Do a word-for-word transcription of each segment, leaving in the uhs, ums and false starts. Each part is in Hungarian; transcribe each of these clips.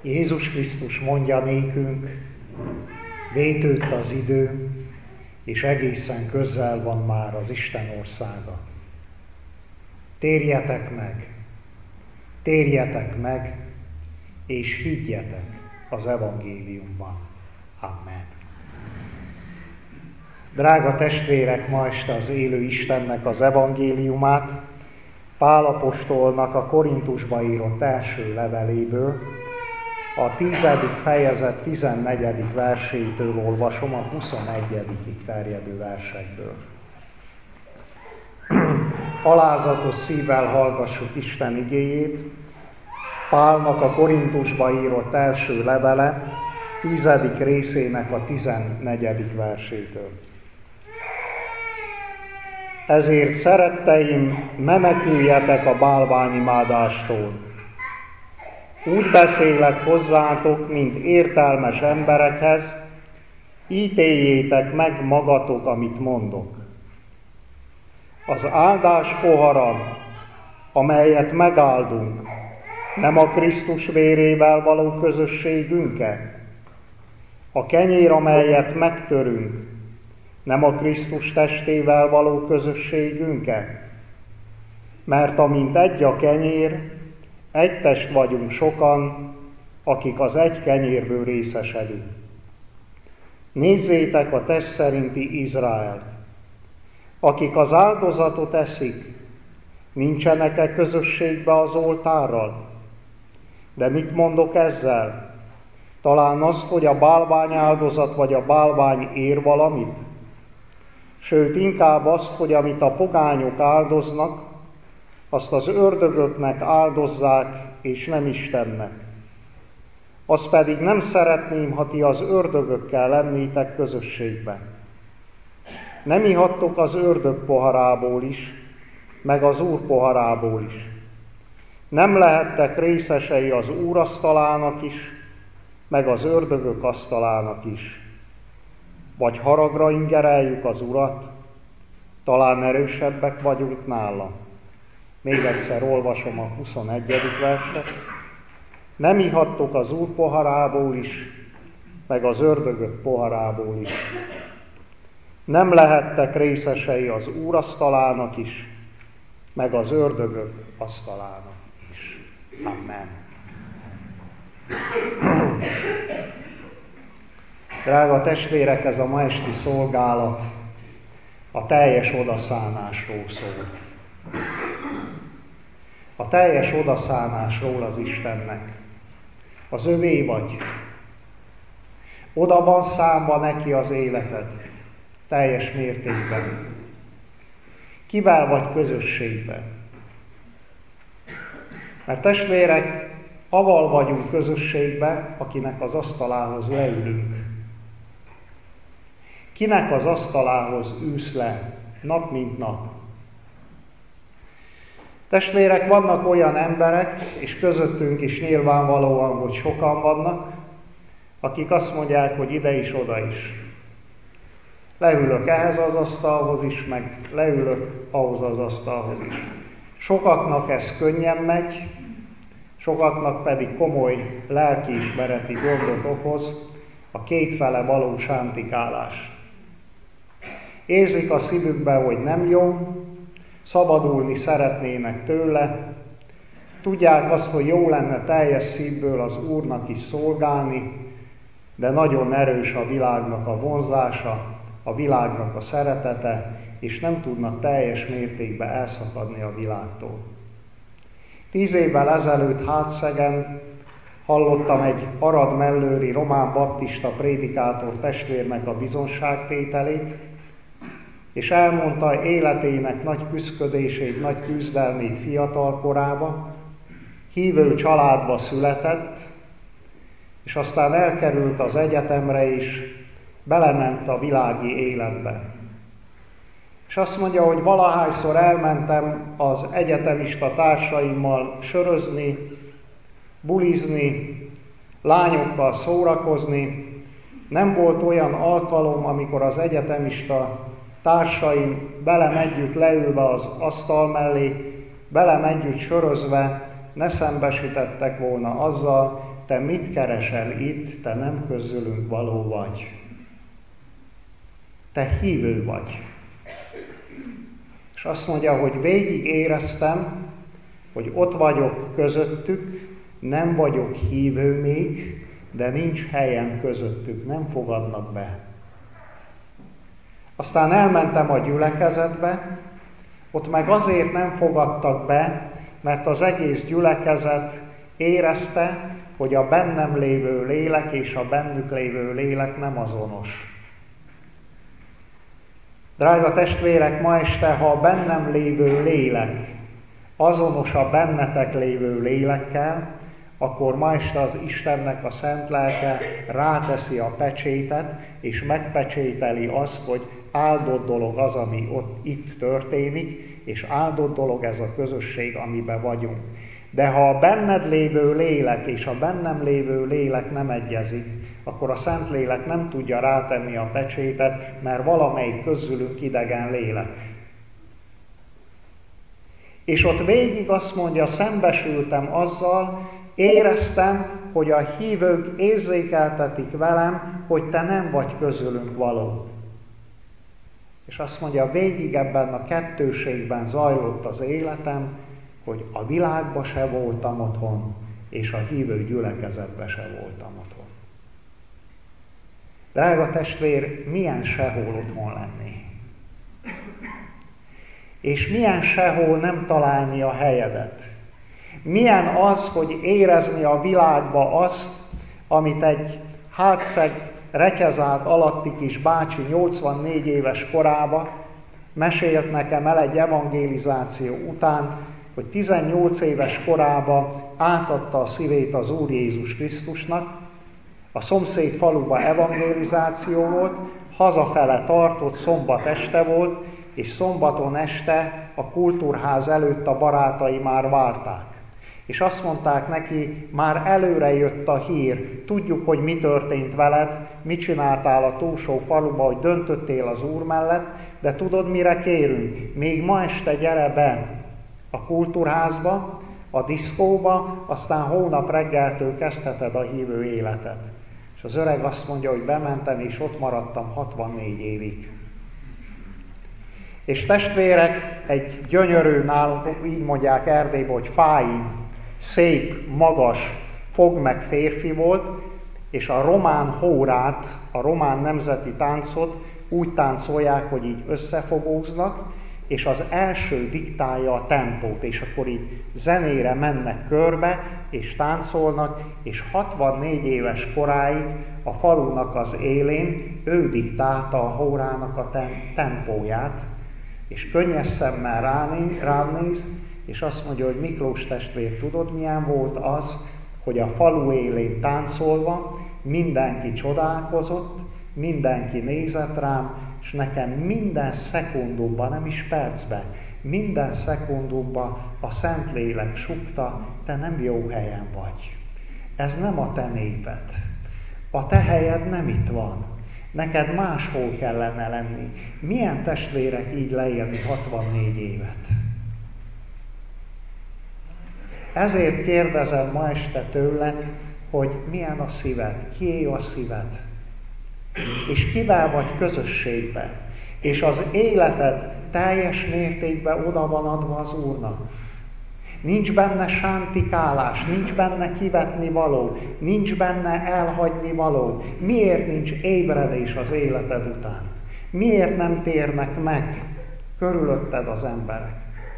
Jézus Krisztus mondja nékünk, vétőtt az idő, és egészen közel van már az Isten országa. Térjetek meg, térjetek meg, és higgyetek az evangéliumban. Amen. Drága testvérek, ma este az élő Istennek az evangéliumát Pál apostolnak a Korintusba írott első leveléből, a tizedik fejezet tizennegyedik versétől olvasom, a huszonegyedikig terjedő versekből. Alázatos szívvel hallgassuk Isten igéjét, Pálnak a Korintusba írott első levele, tizedik részének a tizennegyedik versétől. Ezért, szeretteim, meneküljetek a bálványimádástól. Úgy beszélek hozzátok, mint értelmes emberekhez, ítéljétek meg magatok, amit mondok. Az áldás pohara, amelyet megáldunk, nem a Krisztus vérével való közösségünk-e? A kenyér, amelyet megtörünk, nem a Krisztus testével való közösségünk-e? Mert amint egy a kenyér, egy test vagyunk sokan, akik az egy kenyérből részesedünk. Nézzétek a test szerinti Izraelt. Akik az áldozatot eszik, nincsenek-e közösségbe az oltárral? De mit mondok ezzel? Talán azt, hogy a bálvány áldozat vagy a bálvány ér valamit? Sőt, inkább azt, hogy amit a pogányok áldoznak, azt az ördögöknek áldozzák, és nem Istennek. Azt pedig nem szeretném, ha ti az ördögökkel lennétek közösségben. Nem ihattok az ördög poharából is, meg az Úr poharából is. Nem lehettek részesei az Úr asztalának is, meg az ördögök asztalának is. Vagy haragra ingereljük az Urat, talán erősebbek vagyunk nála. Még egyszer olvasom a huszonegyedik verset. Nem ihattok az Úr poharából is, meg az ördögök poharából is. Nem lehettek részesei az Úr asztalának is, meg az ördögök asztalának is. Amen. Drága testvérek, ez a ma esti szolgálat a teljes odaszánásról szól. A teljes odaszánásról az Istennek. Az övé vagy. Oda van számva neki az életed, teljes mértékben. Kivel vagy közösségben? Mert testvérek, aval vagyunk közösségben, akinek az asztalához leülünk. Kinek az asztalához ülsz le, nap mint nap? Testvérek, vannak olyan emberek, és közöttünk is nyilvánvalóan, hogy sokan vannak, akik azt mondják, hogy ide is, oda is. Leülök ehhez az asztalhoz is, meg leülök ahhoz az asztalhoz is. Sokaknak ez könnyen megy, sokaknak pedig komoly lelkiismereti gondot okoz a kétfele való sántikálás. Érzik a szívükben, hogy nem jó, szabadulni szeretnének tőle, tudják azt, hogy jó lenne teljes szívből az Úrnak is szolgálni, de nagyon erős a világnak a vonzása, a világnak a szeretete, és nem tudnak teljes mértékben elszakadni a világtól. Tíz évvel ezelőtt Hátszegen hallottam egy arad-mellőri román baptista prédikátor testvérnek a bizonságtételét, és elmondta életének nagy küszködését, nagy küzdelmét fiatal korába, hívő családba született, és aztán elkerült az egyetemre is, belement a világi életbe. És azt mondja, hogy valahányszor elmentem az egyetemista társaimmal sörözni, bulizni, lányokkal szórakozni. Nem volt olyan alkalom, amikor az egyetemista társaim velem együtt leülve az asztal mellé, velem együtt sörözve ne szembesítettek volna azzal, te mit keresel itt, te nem közülünk való vagy. Te hívő vagy. És azt mondja, hogy végig éreztem, hogy ott vagyok közöttük, nem vagyok hívő még, de nincs helyem közöttük, nem fogadnak be. Aztán elmentem a gyülekezetbe, ott meg azért nem fogadtak be, mert az egész gyülekezet érezte, hogy a bennem lévő lélek és a bennük lévő lélek nem azonos. Drága testvérek, ma este, ha a bennem lévő lélek azonos a bennetek lévő lélekkel, akkor ma este az Istennek a szent lelke ráteszi a pecsétet, és megpecsételi azt, hogy áldott dolog az, ami ott itt történik, és áldott dolog ez a közösség, amiben vagyunk. De ha a benned lévő lélek és a bennem lévő lélek nem egyezik, akkor a Szentlélek nem tudja rátenni a pecsétet, mert valamelyik közülünk idegen lélek. És ott végig azt mondja, szembesültem azzal, éreztem, hogy a hívők érzékeltetik velem, hogy te nem vagy közülünk való. És azt mondja, végig ebben a kettőségben zajlott az életem, hogy a világban se voltam otthon, és a hívő gyülekezetben se voltam otthon. Drága testvér, milyen sehol otthon lenni? És milyen sehol nem találni a helyedet? Milyen az, hogy érezni a világba azt, amit egy hátszeg retyezált alatti kis bácsi nyolcvannégy éves korába mesélt nekem el egy evangelizáció után, hogy tizennyolc éves korában átadta a szívét az Úr Jézus Krisztusnak, a szomszéd faluba evangelizáció volt, hazafele tartott, szombat este volt, és szombaton este a kultúrház előtt a barátai már várták. És azt mondták neki, már előre jött a hír, tudjuk, hogy mi történt veled, mit csináltál a túlsó faluba, hogy döntöttél az Úr mellett, de tudod, mire kérünk? Még ma este gyere be a kultúrházba, a diszkóba, aztán hónap reggeltől kezdheted a hívő életet. És az öreg azt mondja, hogy bementem, és ott maradtam hatvannégy évig. És testvérek, egy gyönyörű, nálunk így mondják Erdélyben, hogy fáin, szép, magas, fogmeg férfi volt, és a román hórát, a román nemzeti táncot úgy táncolják, hogy így összefogóznak, és az első diktálja a tempót, és akkor így zenére mennek körbe, és táncolnak, és hatvannégy éves koráig a falunak az élén ő diktálta a hórának a tempóját, és könnyes szemmel rám néz, és azt mondja, hogy Miklós testvér, tudod, milyen volt az, hogy a falu élén táncolva mindenki csodálkozott, mindenki nézett rám, és nekem minden szekundumban, nem is percben, minden szekundumban a Szentlélek sukta, te nem jó helyen vagy. Ez nem a te néped. A te helyed nem itt van. Neked máshol kellene lenni. Milyen testvérek így leélni hatvannégy évet? Ezért kérdezem ma este tőled, hogy milyen a szíved, kié a szíved, és kivel vagy közösségben, és az életed teljes mértékben oda van adva az Úrnak. Nincs benne sántikálás, nincs benne kivetni való, nincs benne elhagyni való. Miért nincs ébredés az életed után? Miért nem térnek meg körülötted az emberek?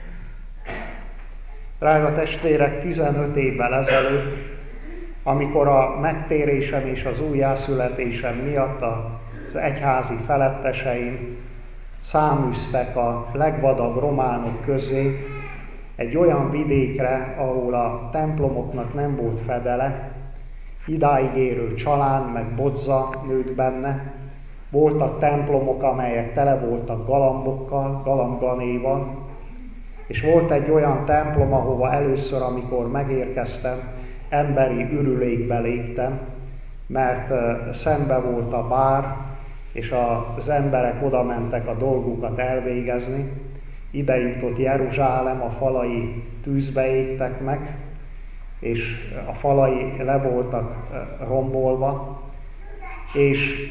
Drága testvérek, tizenöt évvel ezelőtt, amikor a megtérésem és az újjászületésem miatt az egyházi feletteseim száműztek a legvadabb románok közé, egy olyan vidékre, ahol a templomoknak nem volt fedele, idáig érő csalán, meg bodza nőtt benne. Voltak templomok, amelyek tele voltak galambokkal, galambganéval, és volt egy olyan templom, ahova először, amikor megérkeztem, emberi ürülékbe léptem, mert szembe volt a bár, és az emberek oda mentek a dolgukat elvégezni. Ide jutott Jeruzsálem, a falai tűzbe égtek meg, és a falai le voltak rombolva, és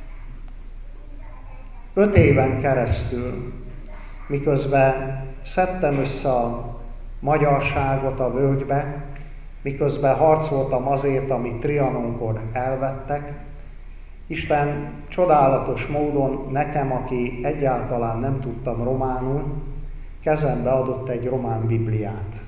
öt éven keresztül, miközben szedtem össze a magyarságot a völgybe, miközben harcoltam azért, amit Trianonkor elvettek, Isten csodálatos módon nekem, aki egyáltalán nem tudtam románul, kezembe adott egy román Bibliát.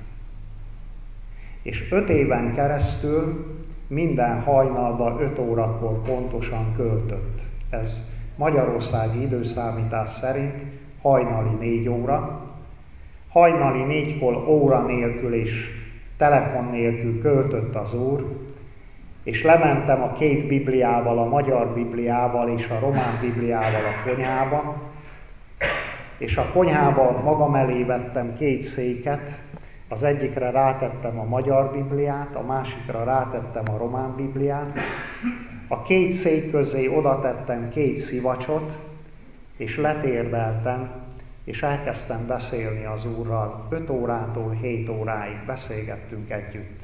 És öt éven keresztül minden hajnalban öt órakor pontosan költött. Ez magyarországi időszámítás szerint hajnali négy óra. Hajnali négykor óra nélkül és telefon nélkül költött az Úr, és lementem a két Bibliával, a magyar Bibliával és a román Bibliával a konyhába, és a konyhába magam elé vettem két széket, az egyikre rátettem a magyar Bibliát, a másikra rátettem a román Bibliát, a két szék közé oda tettem két szivacsot, és letérdeltem, és elkezdtem beszélni az Úrral. öt órától hét óráig beszélgettünk együtt.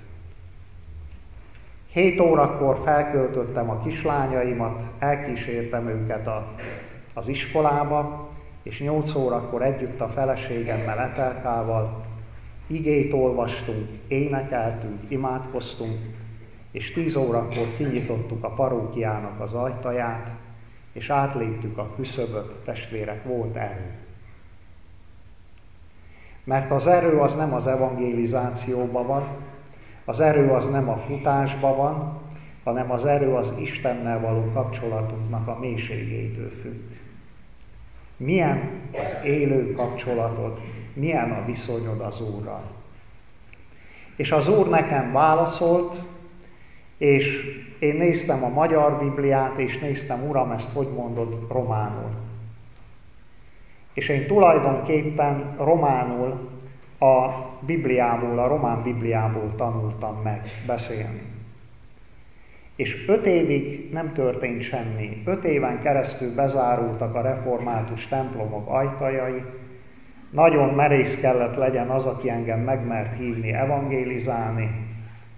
hét órakor felköltöttem a kislányaimat, elkísértem őket a, az iskolába, és nyolc órakor együtt a feleségemmel, Etelkával igét olvastunk, énekeltünk, imádkoztunk, és tíz órakor kinyitottuk a parókiának az ajtaját, és átléptük a küszöböt, testvérek, volt erő. Mert az erő az nem az evangélizációban van, az erő az nem a futásban van, hanem az erő az Istennel való kapcsolatunknak a mélységétől függ. Milyen az élő kapcsolatod, milyen a viszonyod az Úrral. És az Úr nekem válaszolt, és én néztem a magyar Bibliát, és néztem, Uram, ezt hogy mondod románul. És én tulajdonképpen románul a Bibliából, a román Bibliából tanultam meg beszélni. És öt évig nem történt semmi. Öt éven keresztül bezárultak a református templomok ajtajai. Nagyon merész kellett legyen az, aki engem megmert hívni, evangélizálni.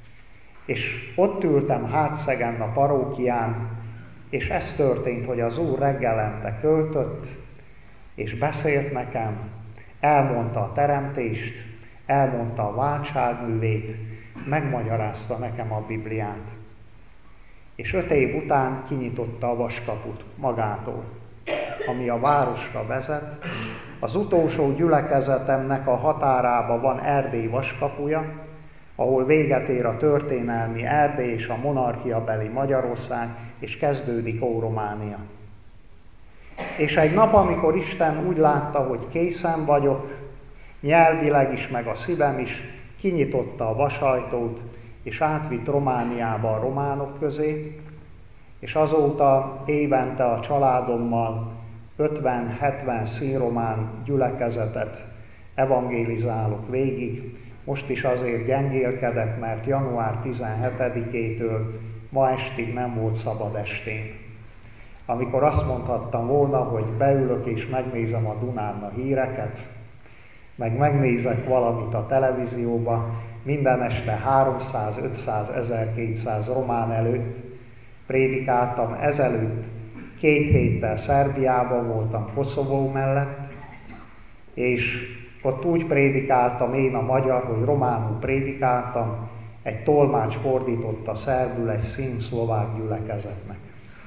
És ott ültem hátszegen a parókián, és ez történt, hogy az Úr reggelente költött, és beszélt nekem, elmondta a teremtést, elmondta a váltságművét, megmagyarázta nekem a Bibliát. És öt év után kinyitotta a vaskaput magától, ami a városra vezet. Az utolsó gyülekezetemnek a határába van Erdély vaskapuja, ahol véget ér a történelmi Erdély és a monarchiabeli Magyarország, és kezdődik Órománia. És egy nap, amikor Isten úgy látta, hogy készen vagyok, nyelvileg is, meg a szívem is, kinyitotta a vasajtót, és átvitt Romániába a románok közé, és azóta évente a családommal ötven-hetven színromán gyülekezetet evangélizálok végig. Most is azért gyengélkedek, mert január tizenhetedikétől ma estig nem volt szabad estén. Amikor azt mondhattam volna, hogy beülök és megnézem a Dunán a híreket, meg megnézek valamit a televízióba, minden este háromszáz, ötszáz, ezerkétszáz román előtt prédikáltam, ezelőtt két héttel Szerbiában voltam, Koszovó mellett, és ott úgy prédikáltam én a magyar, hogy románul prédikáltam, egy tolmács fordította szerbül egy szín-szlovák gyülekezetnek,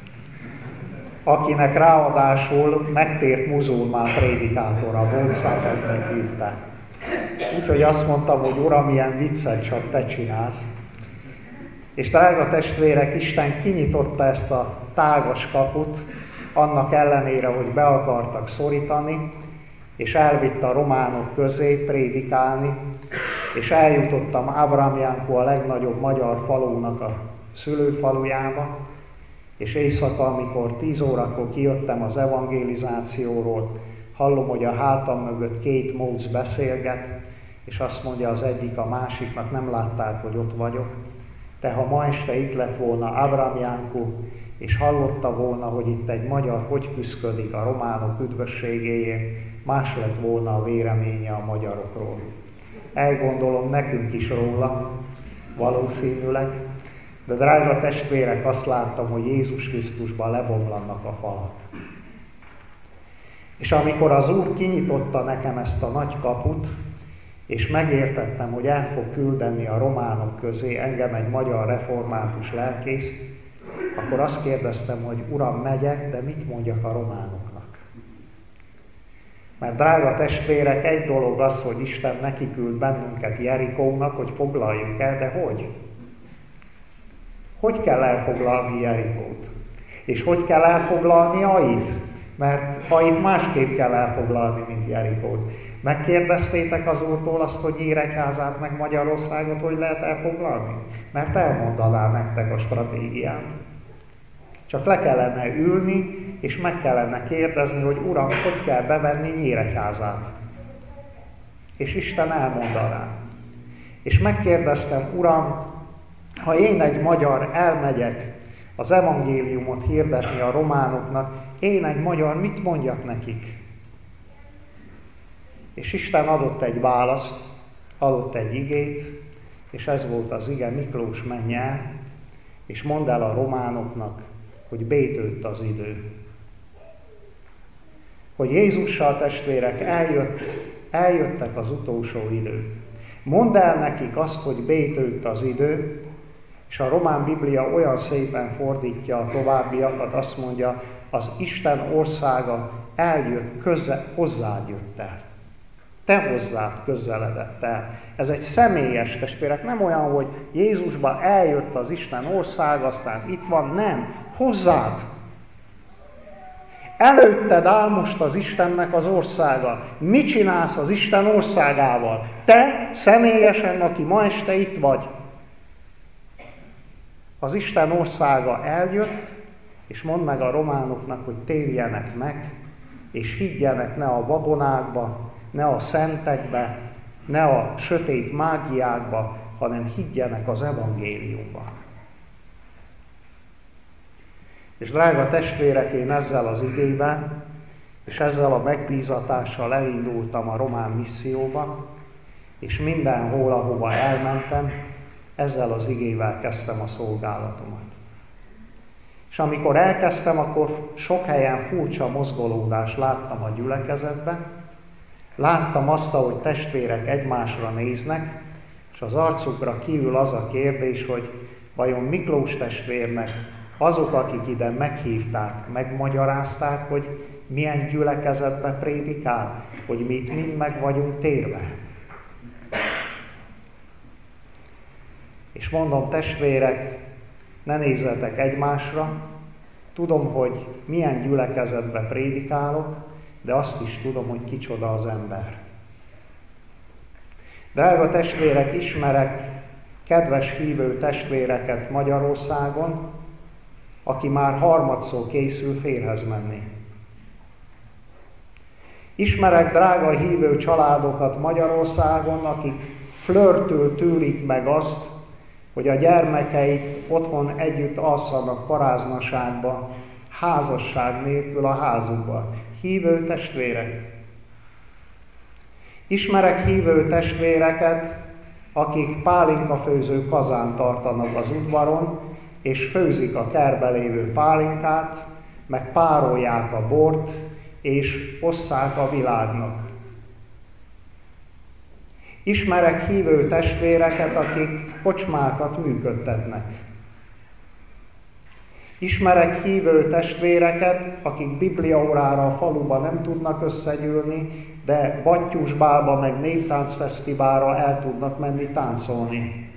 akinek ráadásul megtért muzulmán prédikátora volt, Szentendnek hívták. Úgyhogy azt mondtam, hogy Uram, ilyen viccet csak te csinálsz. És drága testvérek, Isten kinyitotta ezt a tágas kaput, annak ellenére, hogy be akartak szorítani, és elvitt a románok közé prédikálni, és eljutottam Abramjánko, a legnagyobb magyar falunak a szülőfalujába, és éjszaka, amikor tíz órakor kijöttem az evangélizációról, hallom, hogy a hátam mögött két móc beszélget, és azt mondja az egyik a másiknak, nem látták, hogy ott vagyok. De ha ma este itt lett volna Abramjánko, és hallotta volna, hogy itt egy magyar hogy küszködik a románok üdvösségéért, más lett volna a véleménye a magyarokról. Elgondolom nekünk is róla, valószínűleg, de drága testvérek, azt láttam, hogy Jézus Krisztusban lebomlanak a falak. És amikor az Úr kinyitotta nekem ezt a nagy kaput, és megértettem, hogy el fog küldeni a románok közé engem egy magyar református lelkészt, akkor azt kérdeztem, hogy Uram, megyek, de mit mondjak a románoknak? Mert drága testvérek, egy dolog az, hogy Isten neki küld bennünket Jerikónak, hogy foglaljuk el, de hogy? Hogy kell elfoglalni Jerikót? És hogy kell elfoglalni Ait? Mert Ait másképp kell elfoglalni, mint Jerikót. Megkérdeztétek az Úrtól azt, hogy Nyíregyházát meg Magyarországot hogy lehet elfoglalni? Mert elmondaná nektek a stratégiát. Csak le kellene ülni, és meg kellene kérdezni, hogy Uram, hogy kell bevenni Nyíregyházát. És Isten elmondaná. És megkérdeztem, Uram, ha én egy magyar elmegyek az evangéliumot hirdetni a románoknak, én egy magyar mit mondjak nekik? És Isten adott egy választ, adott egy igét, és ez volt az ige: Miklós, menj el, és mondd el a románoknak, hogy bétőtt az idő. Hogy Jézussal, testvérek, eljött, eljöttek az utolsó idők. Mondd el nekik azt, hogy bétőtt az idő, és a román Biblia olyan szépen fordítja a továbbiakat, azt mondja, az Isten országa eljött, köze, hozzád jött el. Te hozzád közeledett el. Ez egy személyes, testvérek, nem olyan, hogy Jézusba eljött az Isten ország, aztán itt van, nem, hozzád. Előtted áll most az Istennek az országa. Mit csinálsz az Isten országával? Te személyesen, aki ma este itt vagy. Az Isten országa eljött, és mondd meg a románoknak, hogy térjenek meg, és higgyenek ne a babonákba, ne a szentekbe, ne a sötét mágiákba, hanem higgyenek az evangéliumba. És drága testvérek, én ezzel az igében, és ezzel a megbízatással elindultam a román misszióba, és mindenhol, ahova elmentem, ezzel az igével kezdtem a szolgálatomat. És amikor elkezdtem, akkor sok helyen furcsa mozgolódást láttam a gyülekezetben. Láttam azt, ahogy testvérek egymásra néznek, és az arcukra kiül az a kérdés, hogy vajon Miklós testvérnek azok, akik ide meghívták, megmagyarázták, hogy milyen gyülekezetbe prédikál, hogy mi itt mind meg vagyunk térve. És mondom, testvérek, ne nézzetek egymásra, tudom, hogy milyen gyülekezetbe prédikálok, de azt is tudom, hogy kicsoda az ember. Drága testvérek, ismerek kedves hívő testvéreket Magyarországon, aki már harmadszor készül férjhez menni. Ismerek drága hívő családokat Magyarországon, akik flörtől tűrik meg azt, hogy a gyermekeik otthon együtt alszanak paráznaságba, házasság nélkül a házukba. Hívő testvérek. Ismerek hívő testvéreket, akik pálinkafőző kazánt tartanak az udvaron, és főzik a kertbe lévő pálinkát, meg párolják a bort, és osszák a világnak. Ismerek hívő testvéreket, akik kocsmákat működtetnek. Ismerek hívő testvéreket, akik bibliaórára a faluba nem tudnak összegyűlni, de Battyusbálba meg néptáncfesztiválra el tudnak menni táncolni.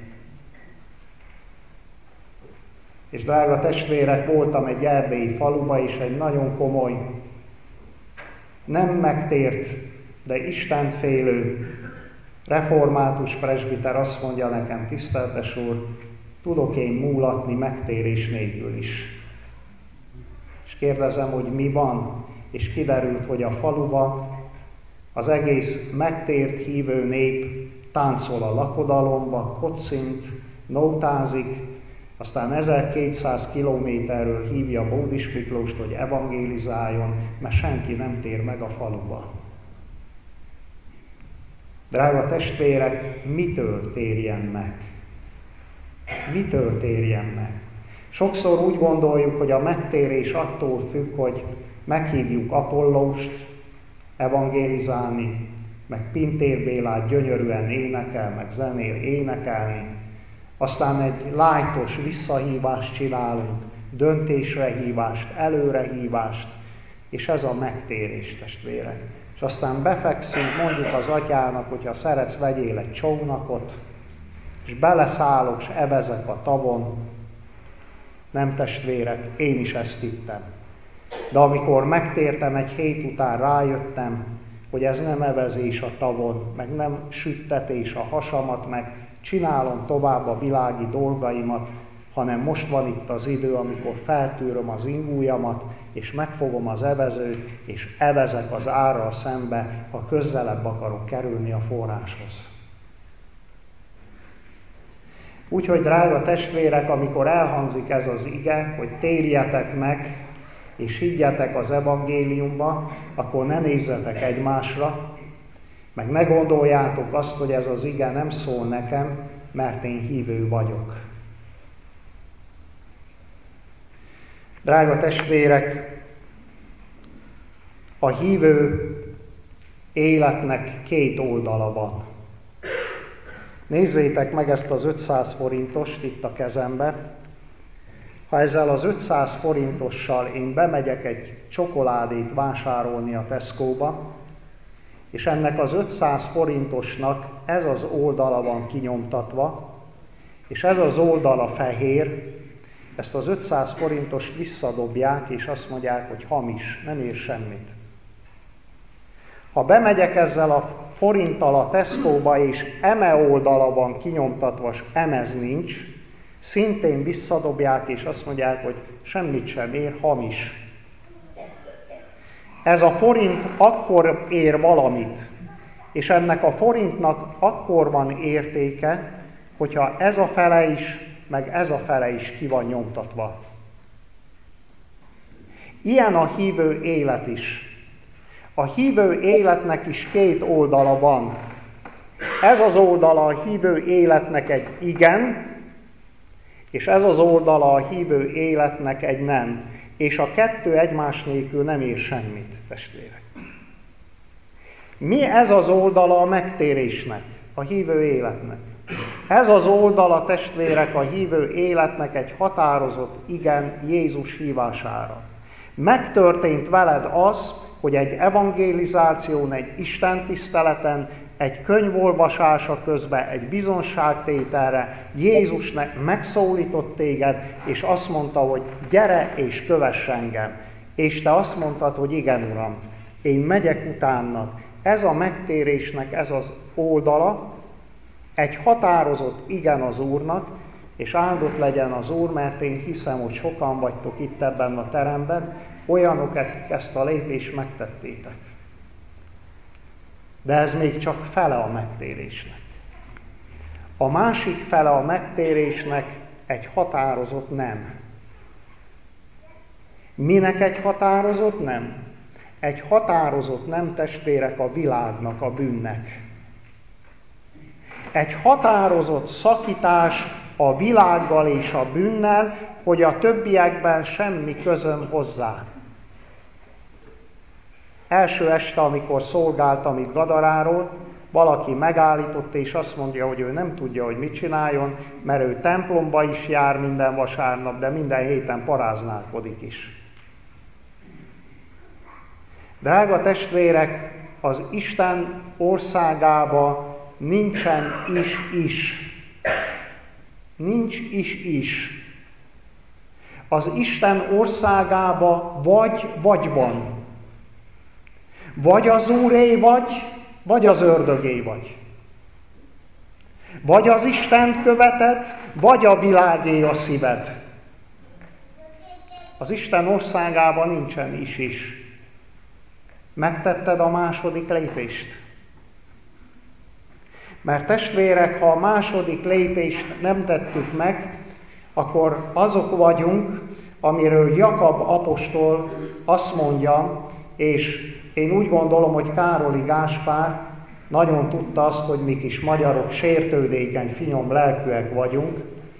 És drága testvérek, voltam egy erdélyi faluba, és egy nagyon komoly, nem megtért, de Istent félő református presbiter azt mondja nekem: tiszteltes úr, tudok én múlatni megtérés nélkül is. És kérdezem, hogy mi van, és kiderült, hogy a faluban az egész megtért hívő nép táncol a lakodalomba, kocint, nótázik, aztán ezerkétszáz kilométerről hívja Bódis Miklóst, hogy evangélizáljon, mert senki nem tér meg a faluba. Drága testvérek, mitől térjen meg? Mitől térjen meg? Sokszor úgy gondoljuk, hogy a megtérés attól függ, hogy meghívjuk Apollóst evangélizálni, meg Pintér Bélát gyönyörűen énekel, meg zenél énekelni, aztán egy lájtos visszahívást csinálunk, döntésre hívást, előre hívást, és ez a megtérés, testvérek. És aztán befekszünk, mondjuk az atyának, hogyha szeretsz, vegyél egy csónakot, és beleszállok, és evezek a tavon. Nem, testvérek, én is ezt hittem. De amikor megtértem, egy hét után rájöttem, hogy ez nem evezés a tavon, meg nem süttetés a hasamat, meg csinálom tovább a világi dolgaimat, hanem most van itt az idő, amikor feltűröm az ingújamat, és megfogom az evezőt, és evezek az árral szembe, ha közelebb akarok kerülni a forráshoz. Úgyhogy, drága testvérek, amikor elhangzik ez az ige, hogy térjetek meg, és higgyetek az evangéliumba, akkor ne nézzetek egymásra, meg ne gondoljátok azt, hogy ez az ige nem szól nekem, mert én hívő vagyok. Drága testvérek, a hívő életnek két oldala van. Nézzétek meg ezt az ötszáz forintost itt a kezembe. Ha ezzel az ötszáz forintossal én bemegyek egy csokoládét vásárolni a Tesco-ba, és ennek az ötszáz forintosnak ez az oldala van kinyomtatva, és ez az oldala fehér, ezt az ötszáz forintost visszadobják, és azt mondják, hogy hamis, nem ér semmit. Ha bemegyek ezzel a forinttal a Tesco-ba, és eme oldala van kinyomtatva, s emez nincs, szintén visszadobják, és azt mondják, hogy semmit sem ér, hamis. Ez a forint akkor ér valamit, és ennek a forintnak akkor van értéke, hogyha ez a fele is, meg ez a fele is ki van nyomtatva. Ilyen a hívő élet is. A hívő életnek is két oldala van. Ez az oldala a hívő életnek egy igen, és ez az oldala a hívő életnek egy nem. És a kettő egymás nélkül nem ér semmit, testvérek. Mi ez az oldala a megtérésnek, a hívő életnek? Ez az oldala, testvérek, a hívő életnek egy határozott igen Jézus hívására. Megtörtént veled az, hogy egy evangelizáción, egy istentiszteleten, egy könyvolvasása közben, egy bizonságtételre Jézus megszólított téged, és azt mondta, hogy gyere és kövess engem. És te azt mondtad, hogy igen, Uram, én megyek utánad. Ez a megtérésnek ez az oldala, egy határozott igen az Úrnak, és áldott legyen az Úr, mert én hiszem, hogy sokan vagytok itt ebben a teremben, olyanok, akik ezt a lépést megtettétek. De ez még csak fele a megtérésnek. A másik fele a megtérésnek egy határozott nem. Minek egy határozott nem? Egy határozott nem, testvérek, a világnak, a bűnnek. Egy határozott szakítás a világgal és a bűnnel, hogy a többiekben semmi közöm hozzá. Első este, amikor szolgáltam itt Gadaráról, valaki megállított, és azt mondja, hogy ő nem tudja, hogy mit csináljon, mert ő templomba is jár minden vasárnap, de minden héten paráználkodik is. Drága testvérek, az Isten országába nincsen is-is. Nincs is-is. Az Isten országába vagy-vagy van. Vagy az Úré vagy, vagy az ördögé vagy. Vagy az Istent követed, vagy a világé a szíved. Az Isten országában nincsen is-is. Megtetted a második lépést? Mert testvérek, ha a második lépést nem tettük meg, akkor azok vagyunk, amiről Jakab apostol azt mondja, és én úgy gondolom, hogy Károli Gáspár nagyon tudta azt, hogy mi kis magyarok sértődékeny, finom lelkűek vagyunk,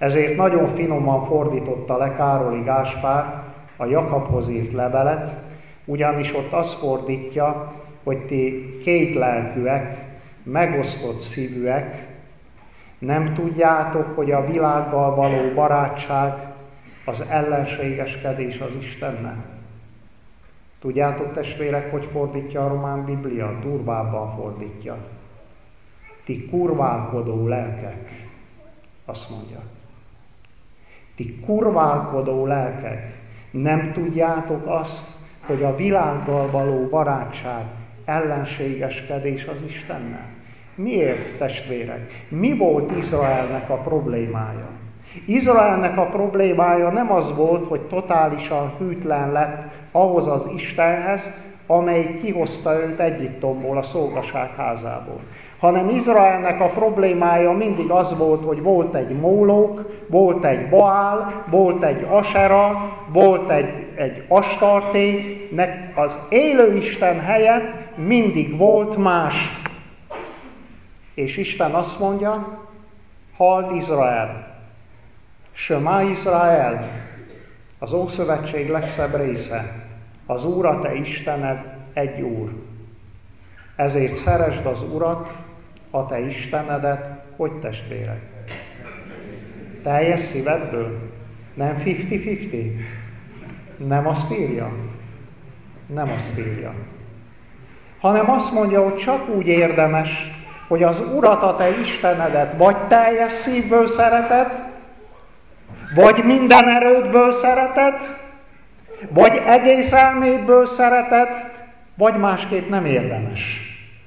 Ezért nagyon finoman fordította le Károli Gáspár a Jakabhoz írt levelet, ugyanis ott azt fordítja, hogy ti kétlelkűek, megosztott szívűek, nem tudjátok, hogy a világgal való barátság az ellenségeskedés az Istennel? Tudjátok, testvérek, hogy fordítja a román Biblia? Durvábban fordítja. Ti kurválkodó lelkek, azt mondja. Ti kurválkodó lelkek, nem tudjátok azt, hogy a világgal való barátság ellenségeskedés az Istennel? Miért, testvérek? Mi volt Izraelnek a problémája? Izraelnek a problémája nem az volt, hogy totálisan hűtlen lett ahhoz az Istenhez, amely kihozta őt Egyiptomból, a szolgaság házából. Hanem Izraelnek a problémája mindig az volt, hogy volt egy Mólók, volt egy Baál, volt egy Asera, volt egy, egy Astarté, az élő Isten helyett mindig volt más. És Isten azt mondja, halld Izrael, Shema Izrael, az Ószövetség legszebb része, az Úr a te Istened egy Úr. Ezért szeresd az Urat, a te Istenedet, hogy testvérek? Teljes szívedből? Nem fifty-fifty? Nem azt írja? Nem azt írja. Hanem azt mondja, hogy csak úgy érdemes, hogy az Urat, a te Istenedet vagy teljes szívből szereted, vagy minden erődből szereted, vagy egész elmédből szereted, vagy másképp nem érdemes.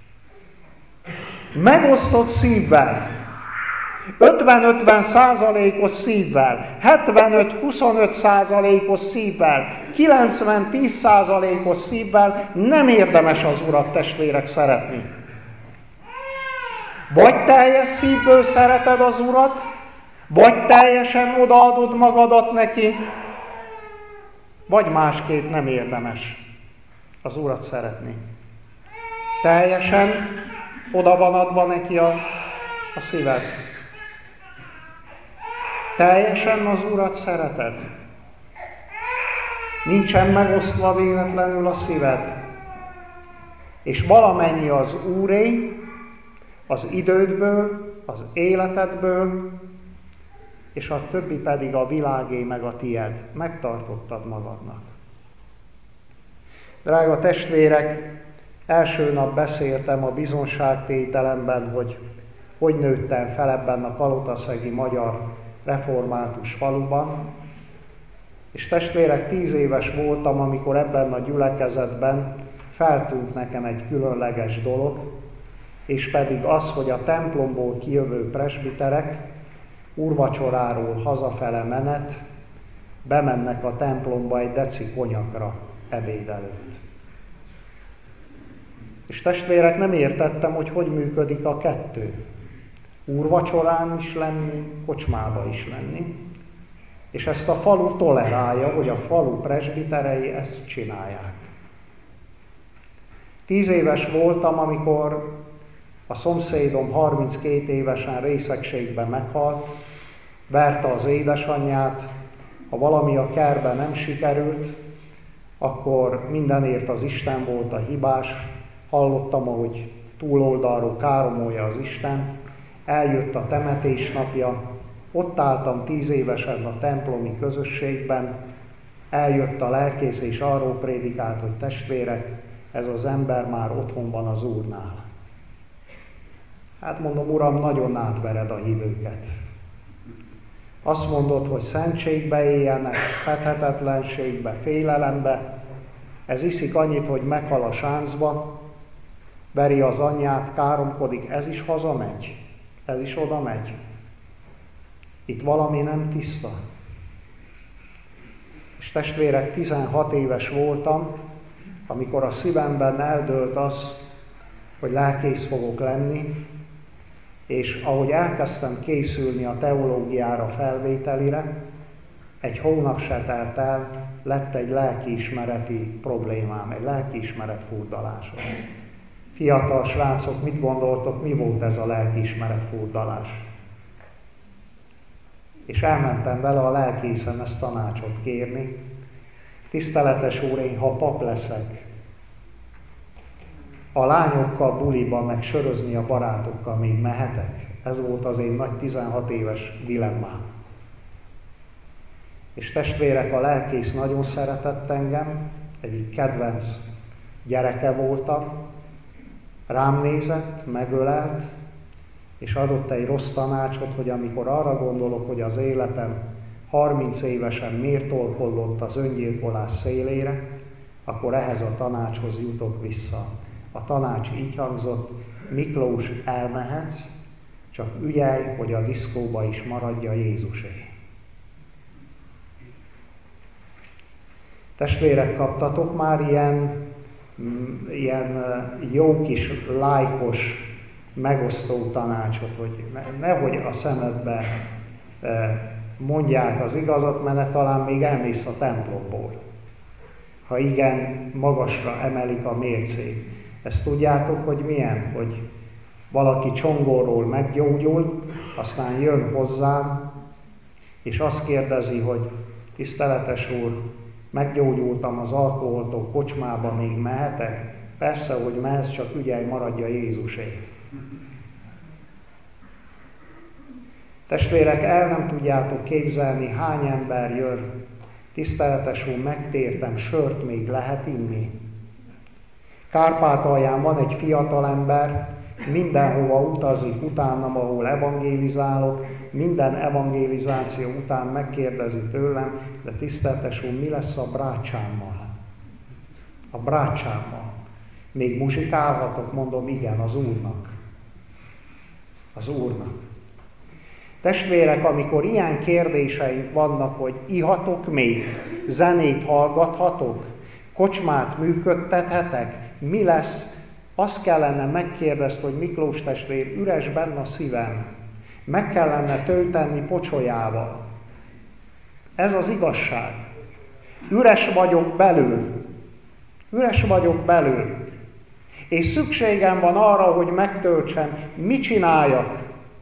Megosztott szívvel, ötven-ötven százalékos szívvel, hetvenöt-huszonöt százalékos szívvel, kilencven-tíz százalékos szívvel nem érdemes az Urat, testvérek, szeretni. Vagy teljes szívből szereted az Urat, vagy teljesen odaadod magadat neki, vagy másképp nem érdemes az Urat szeretni. Teljesen oda van adva neki a, a szíved. Teljesen az Urat szereted. Nincsen megosztva véletlenül a szíved. És valamennyi az Úré, az idődből, az életedből, és a többi pedig a világé meg a tied. Megtartottad magadnak. Drága testvérek, első nap beszéltem a bizonságtételemben, hogy hogy nőttem fel ebben a kalotaszegi magyar református faluban. És testvérek, tíz éves voltam, amikor ebben a gyülekezetben feltűnt nekem egy különleges dolog, és pedig az, hogy a templomból kijövő presbiterek úrvacsoráról hazafele menet, bemennek a templomba egy deci konyakra ebéd előtt. És testvérek, nem értettem, hogy hogy működik a kettő. Úrvacsorán is lenni, kocsmába is lenni. És ezt a falu tolerálja, hogy a falu presbiterei ezt csinálják. Tíz éves voltam, amikor a szomszédom harminckét évesen részegségben meghalt, verte az édesanyját, ha valami a kertben nem sikerült, akkor mindenért az Isten volt a hibás. Hallottam, ahogy túloldalról káromolja az Istent, eljött a temetés napja, ott álltam tíz évesen a templomi közösségben, eljött a lelkész és arról prédikált, hogy testvérek, ez az ember már otthon van az Úrnál. Hát mondom, Uram, nagyon átvered a hívőket. Azt mondod, hogy szentségbe éljenek, fethetetlenségbe, félelembe. Ez iszik annyit, hogy meghal a sáncba, veri az anyját, káromkodik, ez is hazamegy, ez is oda megy. Itt valami nem tiszta. És testvérek, tizenhat éves voltam, amikor a szívemben eldőlt az, hogy lelkész fogok lenni, és ahogy elkezdtem készülni a teológiára felvételire, egy hónap se telt el, lett egy lelkiismereti problémám, egy lelkiismeret furdalásom. Fiatal srácok, mit gondoltok, mi volt ez a lelkiismeret furdalás? és elmentem vele a lelkészen ezt tanácsot kérni. Tiszteletes úr, én ha pap leszek, a lányokkal buliba, meg sörözni a barátokkal még mehetek? Ez volt az én nagy tizenhat éves dilemmám. És testvérek, a lelkész nagyon szeretett engem, egyik kedvenc gyereke voltam, rám nézett, megölelt, és adott egy rossz tanácsot, hogy amikor arra gondolok, hogy az életem harminc évesen miért torkollott az öngyilkolás szélére, akkor ehhez a tanácshoz jutok vissza. A tanács így hangzott: Miklós, elmehetsz, csak ügyelj, hogy a diszkóba is maradja Jézusé. Testvérek, kaptatok már ilyen, ilyen jó kis lájkos, megosztó tanácsot, hogy nehogy a szemedbe mondják az igazat, mert talán még elmész a templomból. Ha igen, magasra emelik a mércét. Ezt tudjátok, hogy milyen? Hogy valaki csongorról meggyógyul, aztán jön hozzám, és azt kérdezi, hogy tiszteletes úr, meggyógyultam az alkoholtól, kocsmába még mehetek? Persze, hogy mehetsz, csak ügyelj, maradja Jézusé. Testvérek, el nem tudjátok képzelni, hány ember jön, tiszteletes úr, megtértem, sört még lehet inni. Kárpátalján van egy fiatal ember, mindenhova utazik utánam, ahol evangélizálok, minden evangélizáció után megkérdezi tőlem, de tiszteletes úr, mi lesz a brácsámmal? A brácsámmal. Még muzsikálhatok? Mondom, igen, az Úrnak. Az Úrnak. Testvérek, amikor ilyen kérdéseink vannak, hogy ihatok még, zenét hallgathatok, kocsmát működtethetek, mi lesz, azt kellene megkérdezni, hogy Miklós testvér, üres benne a szívem, meg kellene tölteni pocsolyával. Ez az igazság. Üres vagyok belül. Üres vagyok belül. És szükségem van arra, hogy megtöltsem, mit csináljak.